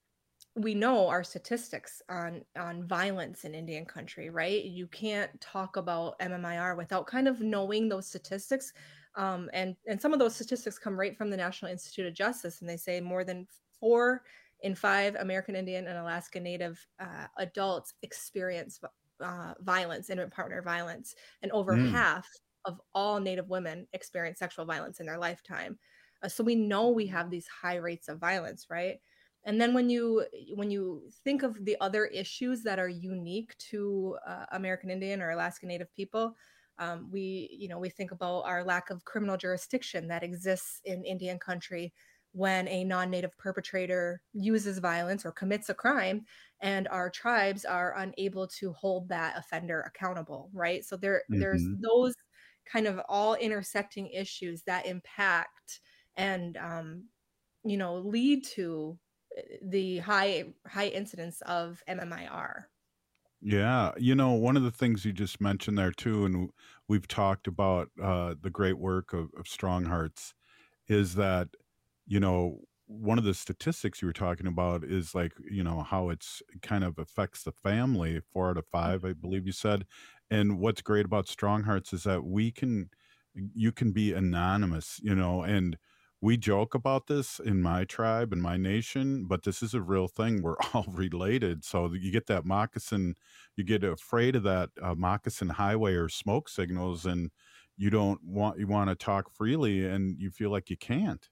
we know our statistics on on violence in Indian country, right? You can't talk about M M I R without kind of knowing those statistics. Um, and, and some of those statistics come right from the National Institute of Justice, and they say more than four in five American Indian and Alaska Native uh, adults experience uh, violence, intimate partner violence, and over Mm. half of all Native women experience sexual violence in their lifetime. Uh, so we know we have these high rates of violence, right? And then when you when you think of the other issues that are unique to uh, American Indian or Alaska Native people, um, we you know we think about our lack of criminal jurisdiction that exists in Indian country when a non-Native perpetrator uses violence or commits a crime, and our tribes are unable to hold that offender accountable, right? So there there's Mhm. those kind of all intersecting issues that impact and um, you know lead to the high high incidence of M M I R. Yeah, you know, one of the things you just mentioned there too, and we've talked about uh, the great work of, of Strong Hearts, is that, you know, one of the statistics you were talking about is like, you know, how it's kind of affects the family, four out of five, I believe you said. And what's great about Strong Hearts is that we can, you can be anonymous, you know, and we joke about this in my tribe and my nation, but this is a real thing. We're all related. So you get that moccasin, you get afraid of that uh, moccasin highway or smoke signals, and you don't want, you want to talk freely and you feel like you can't.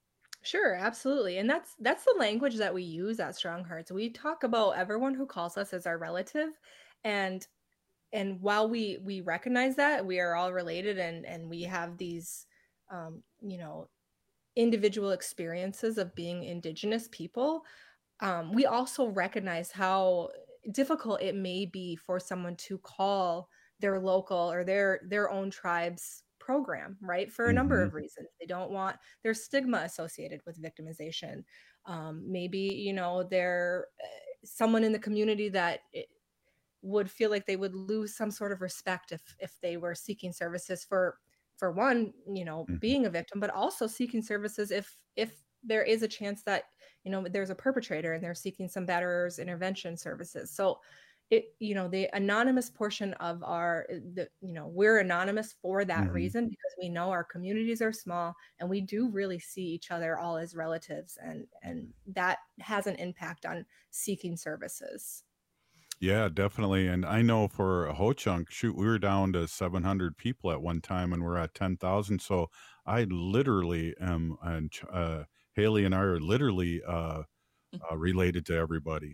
Sure, absolutely. And that's that's the language that we use at Strong Hearts. We talk about everyone who calls us as our relative, and and while we we recognize that we are all related and and we have these um, you know individual experiences of being Indigenous people, um, we also recognize how difficult it may be for someone to call their local or their their own tribe's program, right? For a number Mhm. of reasons. They don't want, there's stigma associated with victimization. Um, maybe, you know, they're uh, someone in the community that it, would feel like they would lose some sort of respect if if they were seeking services for for one, you know, Mhm. being a victim, but also seeking services if if there is a chance that, you know, there's a perpetrator and they're seeking some batterers intervention services. So it, you know, the anonymous portion of our, the, you know, we're anonymous for that Mhm. reason, because we know our communities are small and we do really see each other all as relatives, and and that has an impact on seeking services. Yeah, definitely. And I know for a Ho Chunk, shoot, we were down to seven hundred people at one time and we're at ten thousand. So I literally am, and uh, Haley and I are literally uh, uh, related to everybody.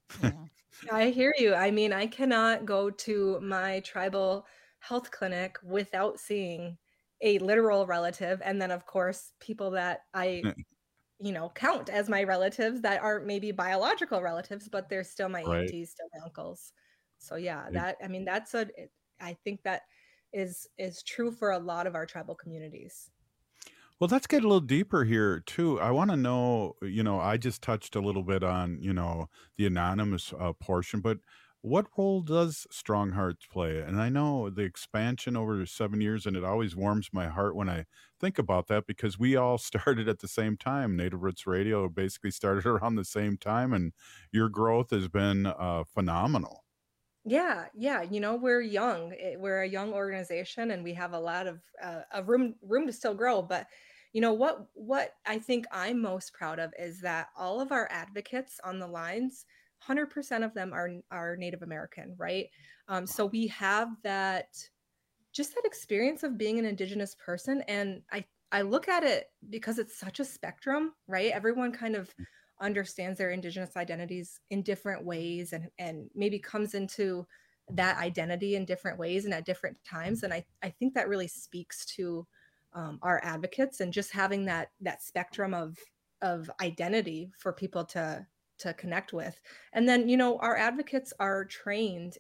I hear you. I mean, I cannot go to my tribal health clinic without seeing a literal relative, and then of course people that I you know, count as my relatives that aren't maybe biological relatives, but they're still my Right. aunties, still my uncles. So yeah, It- that I mean that's a it- I think that is is true for a lot of our tribal communities. Well, let's get a little deeper here too. I want to know, you know, I just touched a little bit on, you know, the anonymous uh, portion, but what role does Strong Hearts play? And I know the expansion over seven years, and it always warms my heart when I think about that because we all started at the same time. Native Roots Radio basically started around the same time, and your growth has been uh, phenomenal. Yeah, yeah, you know, we're young. eh, We're a young organization and we have a lot of uh, a room room to still grow, but you know what what I think I'm most proud of is that all of our advocates on the lines, one hundred percent of them are are Native American, right? Um, so we have that just that experience of being an Indigenous person, and I I look at it because it's such a spectrum, right? Everyone kind of understands their Indigenous identities in different ways and and maybe comes into that identity in different ways and at different times. And I, I think that really speaks to um, our advocates and just having that that spectrum of of identity for people to to connect with. And then, you know, our advocates are trained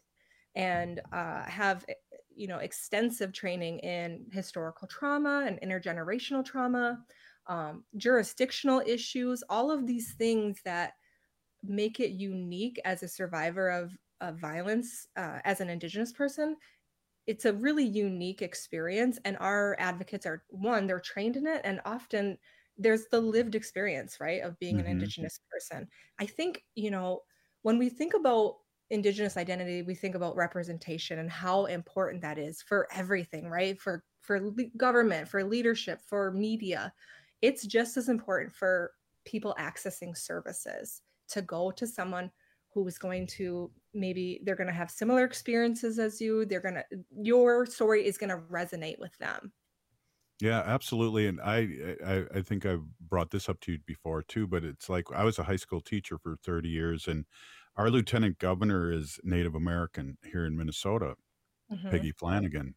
and uh, have you know extensive training in historical trauma and intergenerational trauma, um, jurisdictional issues, all of these things that make it unique as a survivor of, of violence uh, as an Indigenous person. It's a really unique experience, and our advocates are one, they're trained in it, and often there's the lived experience, right, of being an Mhm. Indigenous person. I think, you know, when we think about Indigenous identity, we think about representation and how important that is for everything, right? For for le- government, for leadership, for media. It's just as important for people accessing services to go to someone who is going to maybe they're going to have similar experiences as you. They're going to your story is going to resonate with them. Yeah, absolutely. And I, I, I think I've brought this up to you before too, but it's like I was a high school teacher for thirty years, and our lieutenant governor is Native American here in Minnesota, Mhm. Peggy Flanagan.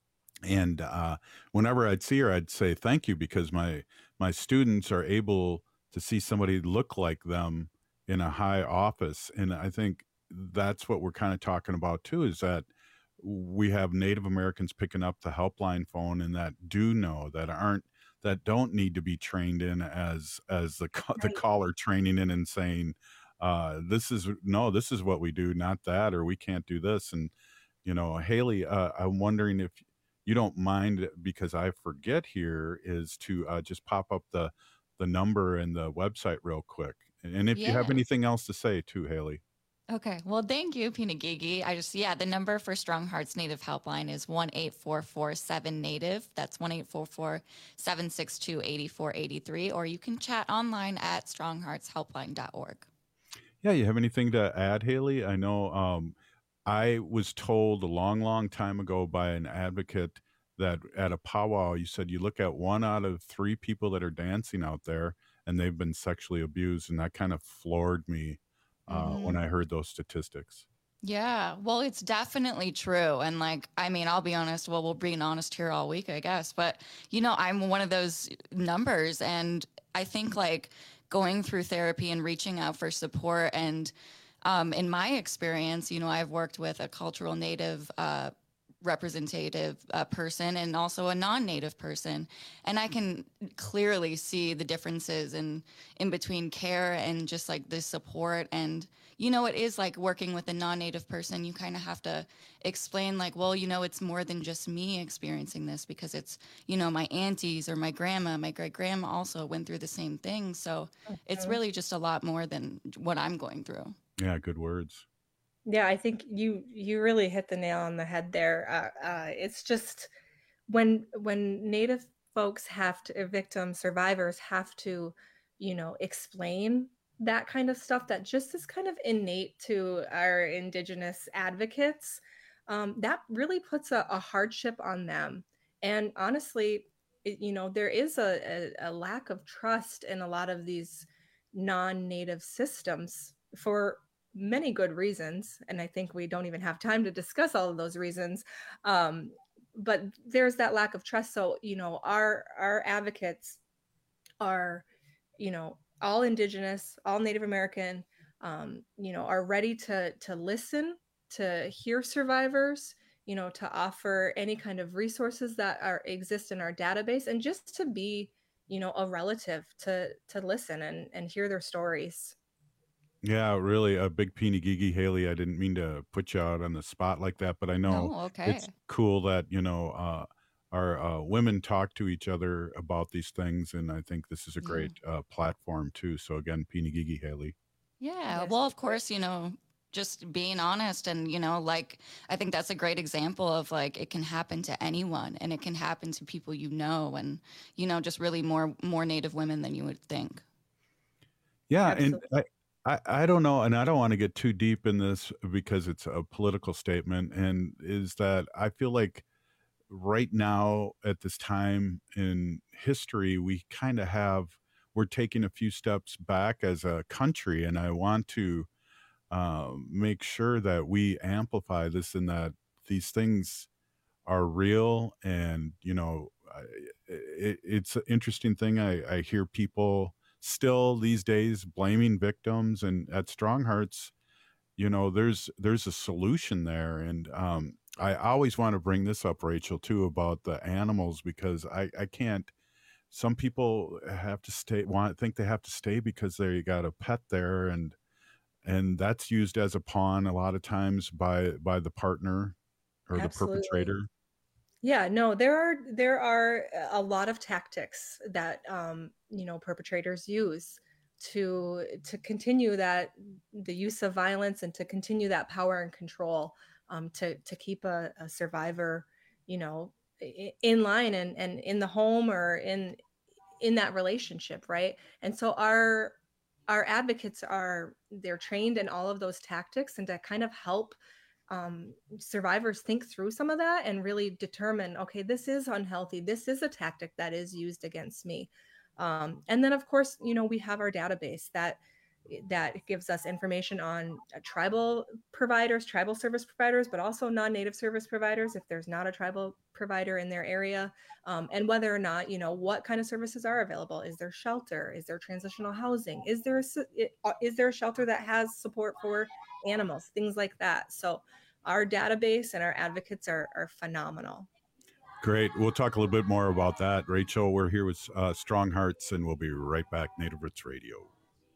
And uh, whenever I'd see her, I'd say thank you because my my students are able to see somebody look like them in a high office, and I think that's what we're kind of talking about too. Is that we have Native Americans picking up the helpline phone and that do know that aren't that don't need to be trained in as as the ca- the Right. caller training in and saying uh this is no this is what we do, not that, or we can't do this. And you know, Haley, uh, I'm wondering if you don't mind because I forget here is to uh, just pop up the the number and the website real quick, and if you have Yeah. anything else to say too, Haley. Okay. Well, thank you, Pinagigi. I just, yeah, the number for Strong Hearts Native Helpline is one eight four four seven Native. That's one eight four four seven six two eight four eight three. Or you can chat online at strong hearts helpline dot org. Yeah, you have anything to add, Haley? I know um, I was told a long, long time ago by an advocate that at a powwow, you said you look at one out of three people that are dancing out there and they've been sexually abused. And that kind of floored me uh, when Mhm. I heard those statistics. Yeah, well, it's definitely true. And like, I mean, I'll be honest. Well, we'll be honest here all week, I guess. But, you know, I'm one of those numbers. And I think like going through therapy and reaching out for support. And um, in my experience, you know, I've worked with a cultural native uh, representative uh, person and also a non-native person, and I can clearly see the differences in in between care and just like the support. And you know, it is like working with a non-native person, you kind of have to explain like, well, you know, it's more than just me experiencing this, because it's, you know, my aunties or my grandma, my great grandma also went through the same thing. So it's Mhm. really just a lot more than what I'm going through. Yeah, good words. Yeah, I think you you really hit the nail on the head there. Uh, uh, it's just when when Native folks have to, uh, victim survivors have to, you know, explain that kind of stuff that just is kind of innate to our Indigenous advocates. Um, that really puts a, a hardship on them. And honestly, it, you know, there is a, a, a lack of trust in a lot of these non-Native systems for many good reasons, and I think we don't even have time to discuss all of those reasons. Um, but there's that lack of trust. So, you know, our our advocates are you know, all Indigenous, all Native American, um, you know, are ready to to listen, to hear survivors, you know, to offer any kind of resources that are exist in our database, and just to be, you know, a relative to to listen and and hear their stories. Yeah, really a big Pinigigi, Haley. I didn't mean to put you out on the spot like that, but I know No, okay. it's cool that, you know, uh, our uh, women talk to each other about these things. And I think this is a Yeah. great uh, platform too. So again, Pinigigi, Haley. Yeah, well, of course, you know, just being honest and, you know, like, I think that's a great example of like, it can happen to anyone and it can happen to people you know, and, you know, just really more, more Native women than you would think. Yeah, and I, I, I don't know, and I don't want to get too deep in this because it's a political statement, and is that I feel like right now at this time in history, we kind of have, we're taking a few steps back as a country, and I want to uh, make sure that we amplify this and that these things are real. And, you know, I- it, it's an interesting thing. I, I hear people still these days blaming victims, and at Strong Hearts, you know, there's there's a solution there. And um, I always want to bring this up, Rachel, too, about the animals, because I, I can't, some people have to stay, want think they have to stay because they got a pet there, and and that's used as a pawn a lot of times by by the partner or Absolutely. the perpetrator. Yeah, no, there are there are a lot of tactics that um, you know, perpetrators use to to continue that the use of violence and to continue that power and control, um, to to keep a, a survivor, you know, i- in line and and in the home or in in that relationship, right? And so our our advocates are, they're trained in all of those tactics, and to kind of help um, survivors think through some of that and really determine, okay, this is unhealthy. This is a tactic that is used against me. Um, and then, of course, you know, we have our database that that gives us information on uh, tribal providers, tribal service providers, but also non-native service providers if there's not a tribal provider in their area, um, and whether or not, you know, what kind of services are available. Is there shelter? Is there transitional housing? Is there a, s- i- uh, is there a shelter that has support for animals? Things like that. So our database and our advocates are, are phenomenal. Great. We'll talk a little bit more about that. Rachel, we're here with uh, Strong Hearts, and we'll be right back. Native Roots Radio.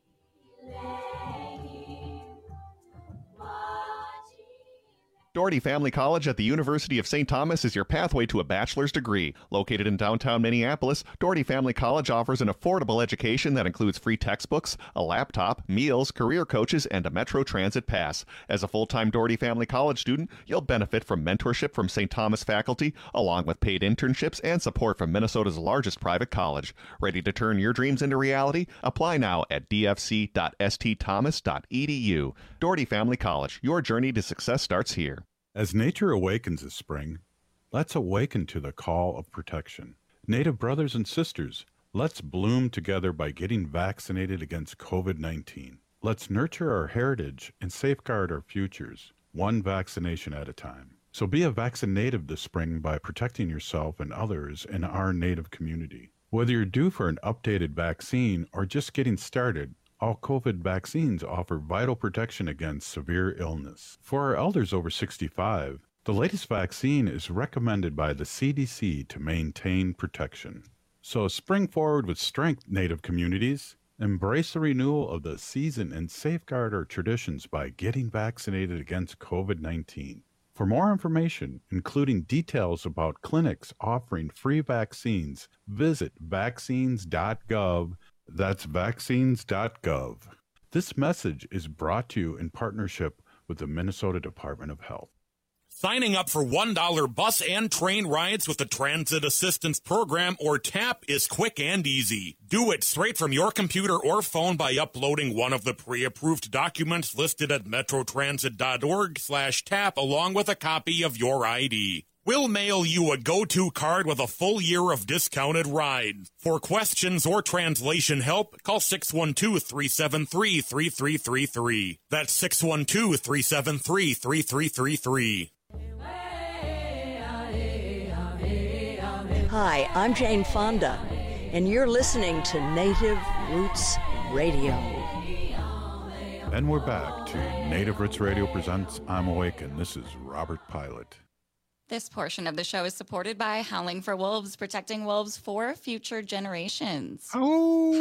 Doherty Family College at the University of Saint Thomas is your pathway to a bachelor's degree. Located in downtown Minneapolis, Doherty Family College offers an affordable education that includes free textbooks, a laptop, meals, career coaches, and a Metro Transit pass. As a full-time Doherty Family College student, you'll benefit from mentorship from Saint Thomas faculty, along with paid internships and support from Minnesota's largest private college. Ready to turn your dreams into reality? Apply now at d f c dot s t thomas dot e d u. Doherty Family College, your journey to success starts here. As nature awakens this spring, let's awaken to the call of protection. Native brothers and sisters, let's bloom together by getting vaccinated against COVID nineteen. Let's nurture our heritage and safeguard our futures, one vaccination at a time. So be a vaccinative this spring by protecting yourself and others in our Native community. Whether you're due for an updated vaccine or just getting started, all COVID vaccines offer vital protection against severe illness. For our elders over sixty-five, the latest vaccine is recommended by the C D C to maintain protection. So spring forward with strength, Native communities. Embrace the renewal of the season and safeguard our traditions by getting vaccinated against COVID nineteen. For more information, including details about clinics offering free vaccines, visit vaccines dot gov. That's vaccines dot gov. This message is brought to you in partnership with the Minnesota Department of Health. Signing up for one dollar bus and train rides with the Transit Assistance Program, or TAP, is quick and easy. Do it straight from your computer or phone by uploading one of the pre-approved documents listed at metrotransit dot org slash tap along with a copy of your I D. We'll mail you a go-to card with a full year of discounted rides. For questions or translation help, call six one two, three seven three, three three three three. That's six one two, three seven three, three three three three. Hi, I'm Jane Fonda, and you're listening to Native Roots Radio. And we're back to Native Roots Radio presents I'm Awake, and this is Robert Pilot. This portion of the show is supported by Howling for Wolves, protecting wolves for future generations. Oh.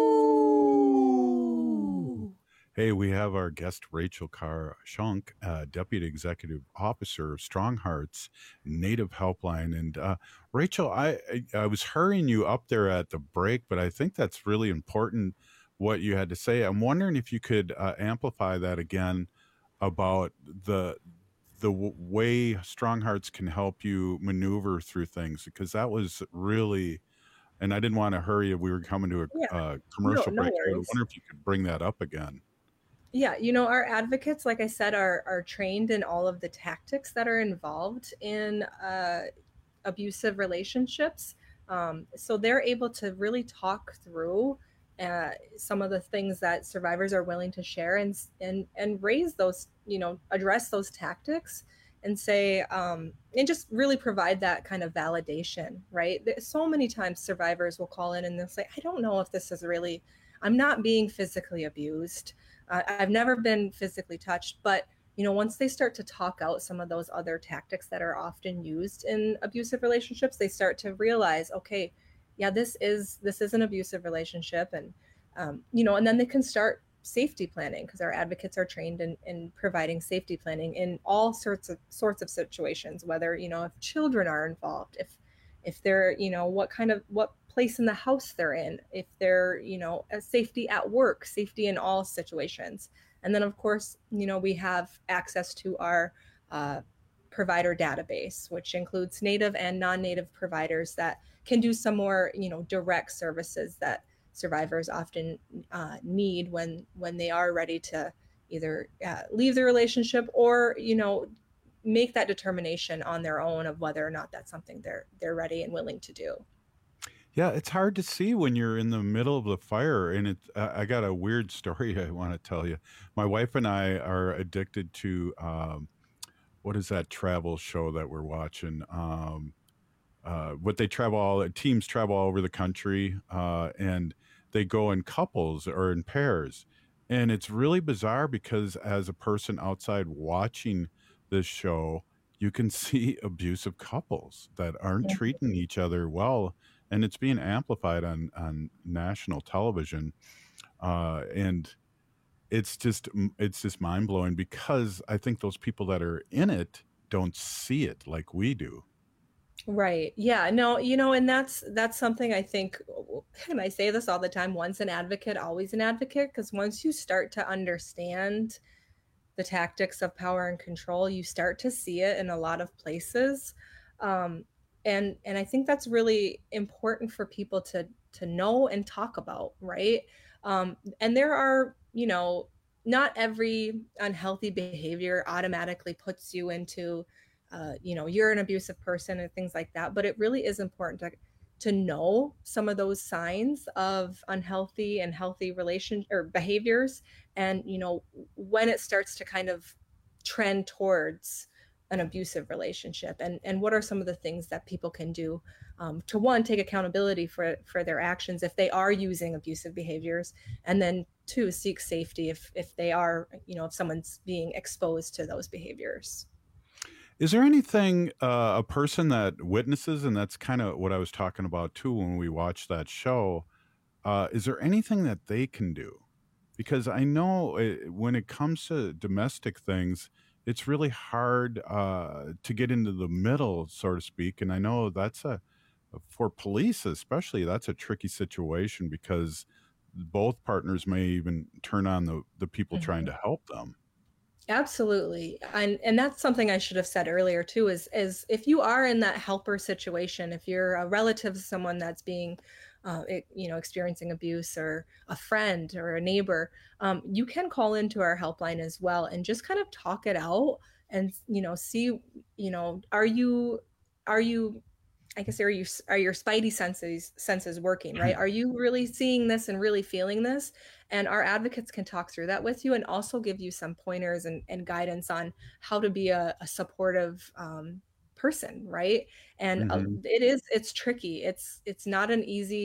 How? Hey, we have our guest Rachel Carr Shunk, uh, Deputy Executive Officer of Strong Hearts Native Helpline. And uh, Rachel, I, I I was hurrying you up there at the break, but I think that's really important what you had to say. I'm wondering if you could uh, amplify that again about the the w- way Strong Hearts can help you maneuver through things, because that was really, and I didn't want to hurry you. We were coming to a Yeah. uh, commercial No- no break. I worries. wonder if you could bring that up again. Yeah, you know, our advocates, like I said, are are trained in all of the tactics that are involved in uh, abusive relationships. Um, so they're able to really talk through uh, some of the things that survivors are willing to share, and and and raise those, you know, address those tactics, and say, um, and just really provide that kind of validation, right? There- So many times survivors will call in and they'll say, I don't know if this is really, I'm not being physically abused. Uh, I've never been physically touched, but you know, once they start to talk out some of those other tactics that are often used in abusive relationships, they start to realize, okay, yeah, this is this is an abusive relationship, and um, you know, and then they can start safety planning, because our advocates are trained in, in providing safety planning in all sorts of sorts of situations, whether, you know, if children are involved, if if they're, you know, what kind of what place in the house they're in, if they're, you know, a safety at work, safety in all situations. And then of course, you know, we have access to our uh, provider database, which includes native and non-native providers that can do some more, you know, direct services that survivors often uh, need when when they are ready to either uh, leave the relationship, or, you know, make that determination on their own of whether or not that's something they're they're ready and willing to do. Yeah, it's hard to see when you're in the middle of the fire. And it, uh, I got a weird story I want to tell you. My wife and I are addicted to, um, what is that travel show that we're watching? Um, uh, what they travel all, teams travel all over the country, uh, and they go in couples or in pairs. And it's really bizarre, because as a person outside watching this show, you can see abusive couples that aren't Yeah. treating each other well. And it's being amplified on, on national television. Uh, and it's just, it's just mind blowing, because I think those people that are in it don't see it like we do. Right. Yeah. No, you know, and that's that's something I think, and I say this all the time, once an advocate, always an advocate, because once you start to understand the tactics of power and control, you start to see it in a lot of places. Um, and and I think that's really important for people to to know and talk about, right? Um, and there are, you know, not every unhealthy behavior automatically puts you into uh, you know, you're an abusive person and things like that. But it really is important to to know some of those signs of unhealthy and healthy relation or behaviors, and you know, when it starts to kind of trend towards an abusive relationship, and and what are some of the things that people can do um, to, one, take accountability for for their actions if they are using abusive behaviors, and then two, seek safety if if they are, you know, if someone's being exposed to those behaviors. Is there anything uh, a person that witnesses, and that's kind of what I was talking about too when we watched that show, uh, is there anything that they can do? Because I know it, when it comes to domestic things, it's really hard uh, to get into the middle, so to speak. And I know that's a, for police especially, that's a tricky situation, because both partners may even turn on the, the people trying to help them. Absolutely. And and that's something I should have said earlier too, is is if you are in that helper situation, if you're a relative of someone that's being uh, it- you know, experiencing abuse, or a friend or a neighbor, um, you can call into our helpline as well and just kind of talk it out, and you know, see, you know, are you are you I guess, are you are your spidey senses senses working, right? Are you really seeing this and really feeling this? And our advocates can talk through that with you, and also give you some pointers and, and guidance on how to be a, a supportive um, person, right? And uh, Mhm. it is it's tricky. It's it's not an easy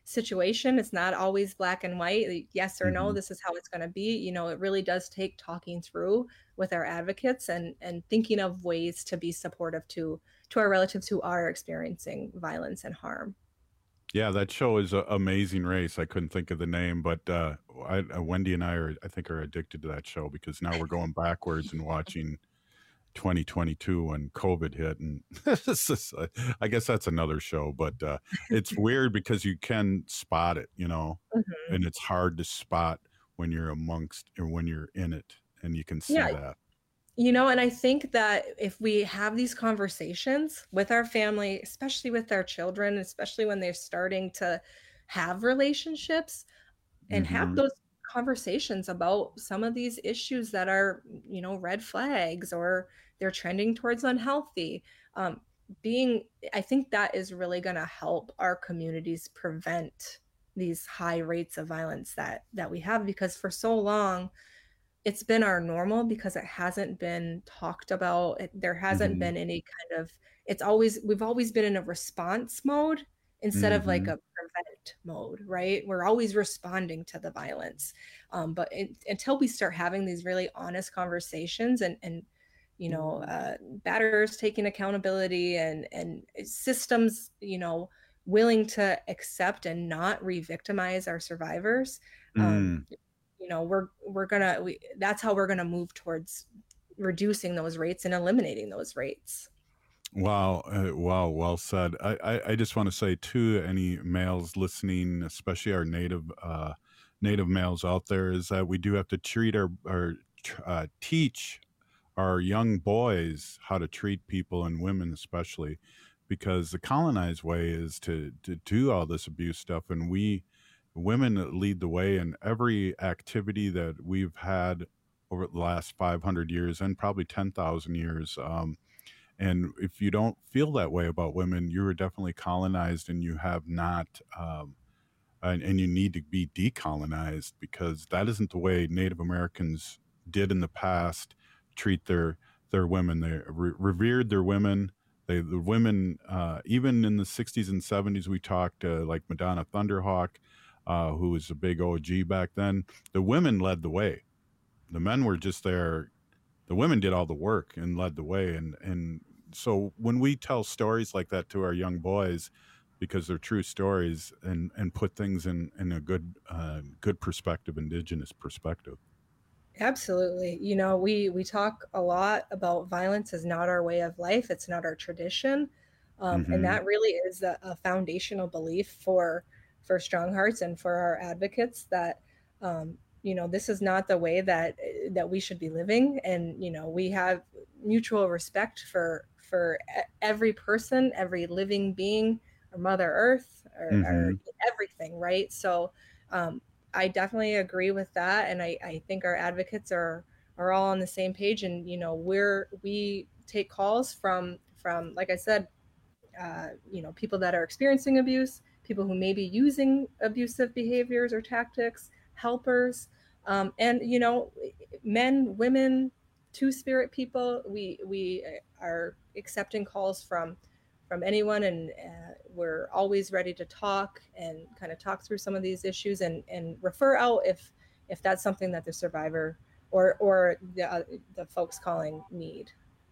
situation. It's not always black and white, like, yes or no, Mhm. this is how it's going to be. You know, it really does take talking through with our advocates and and thinking of ways to be supportive to to our relatives who are experiencing violence and harm. Yeah, that show is a Amazing Race. I couldn't think of the name, but uh, I, uh, Wendy and I are, I think, are addicted to that show because now we're going backwards and watching twenty twenty-two when COVID hit, and this is, uh, I guess that's another show. But uh, it's weird because you can spot it, you know, Mhm. and it's hard to spot when you're amongst or when you're in it, and you can see Yeah. that. You know, and I think that if we have these conversations with our family, especially with our children, especially when they're starting to have relationships and have Mhm. those conversations about some of these issues that are, you know, red flags or they're trending towards unhealthy, um, being, I think that is really going to help our communities prevent these high rates of violence that that we have, because for so long it's been our normal because it hasn't been talked about. It, there hasn't Mhm. been any kind of, it's always, we've always been in a response mode instead of like Mhm. a prevent mode, right? We're always responding to the violence. Um, but it, until we start having these really honest conversations and, and, you know, uh, batters taking accountability and, and systems, you know, willing to accept and not re-victimize our survivors, um, Mm. you know, we're we're gonna we that's how we're gonna move towards reducing those rates and eliminating those rates. Wow, uh, wow, well said. I, I, I just want to say to any males listening, especially our native uh, native males out there, is that we do have to treat our, our tr- uh, teach our young boys how to treat people and women especially, because the colonized way is to to do all this abuse stuff, and we women lead the way in every activity that we've had over the last five hundred years and probably ten thousand years. Um, and if you don't feel that way about women, you are definitely colonized and you have not, um, and, and you need to be decolonized, because that isn't the way Native Americans did in the past treat their their women. They re- revered their women. They the women, uh, even in the sixties and seventies, we talked uh, like Madonna Thunderhawk, uh, who was a big O G back then. The women led the way. The men were just there. The women did all the work and led the way. And, and so when we tell stories like that to our young boys, because they're true stories, and, and put things in, in a good, uh, good perspective, indigenous perspective. Absolutely. You know, we we talk a lot about violence is not our way of life. It's not our tradition. Um, and Mhm. that really is a, a foundational belief for for Strong Hearts and for our advocates that um, you know, this is not the way that that we should be living. And, you know, we have mutual respect for for e- every person, every living being, or Mother Earth, or, or Mhm. everything, right? So um, I definitely agree with that, and I, I think our advocates are are all on the same page. And you know, we're we take calls from from like I said, uh, you know, people that are experiencing abuse, people who may be using abusive behaviors or tactics, helpers, um, and you know, men, women, two-spirit people. We we are accepting calls from from anyone, and uh, we're always ready to talk and kind of talk through some of these issues and and refer out if if that's something that the survivor or or the uh, the folks calling need.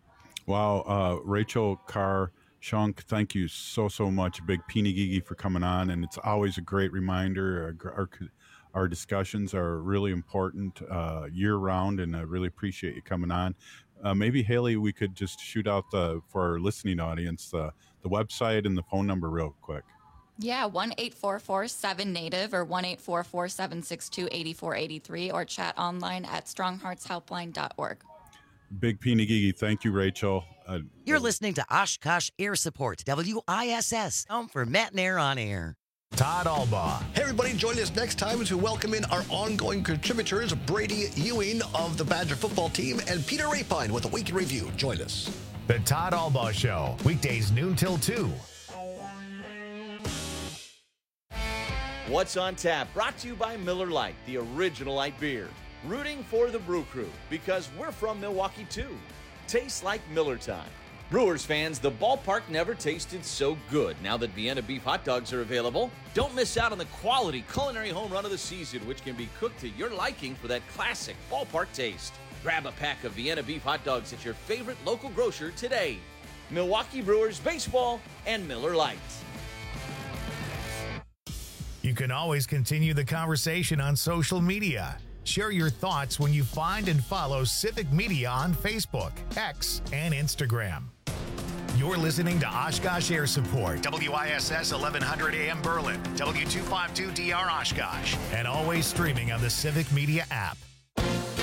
Wow. Uh, Rachel Carr Shunk, thank you so, so much. Big Pinigigi for coming on. And it's always a great reminder. Our, our, our discussions are really important uh, year round, and I really appreciate you coming on. Uh, maybe, Haley, we could just shoot out the for our listening audience the, the website and the phone number real quick. Yeah, one eight four four seven native or one eight four four seven six two eight four eight three, or chat online at strong hearts helpline dot org. Big Pinigigi. Thank you, Rachel. Uh, You're listening to Oshkosh Air Support, W I S S, home for Matt and Air on Air. Todd Albaugh. Hey, everybody, join us next time as we welcome in our ongoing contributors, Brady Ewing of the Badger football team and Peter Rapine with a Week in Review. Join us. The Todd Albaugh Show, weekdays noon till two. What's on Tap, brought to you by Miller Lite, the original light beer. Rooting for the Brew Crew, because we're from Milwaukee too. Tastes like Miller time. Brewers fans, the ballpark never tasted so good now that Vienna beef hot dogs are available. Don't miss out on the quality culinary home run of the season, which can be cooked to your liking for that classic ballpark taste. Grab a pack of Vienna beef hot dogs at your favorite local grocer today. Milwaukee Brewers Baseball and Miller Lite. You can always continue the conversation on social media. Share your thoughts when you find and follow Civic Media on Facebook, X, and Instagram. You're listening to Oshkosh Air Support, W I S S eleven hundred A M Berlin, W two fifty-two D R Oshkosh, and always streaming on the Civic Media app.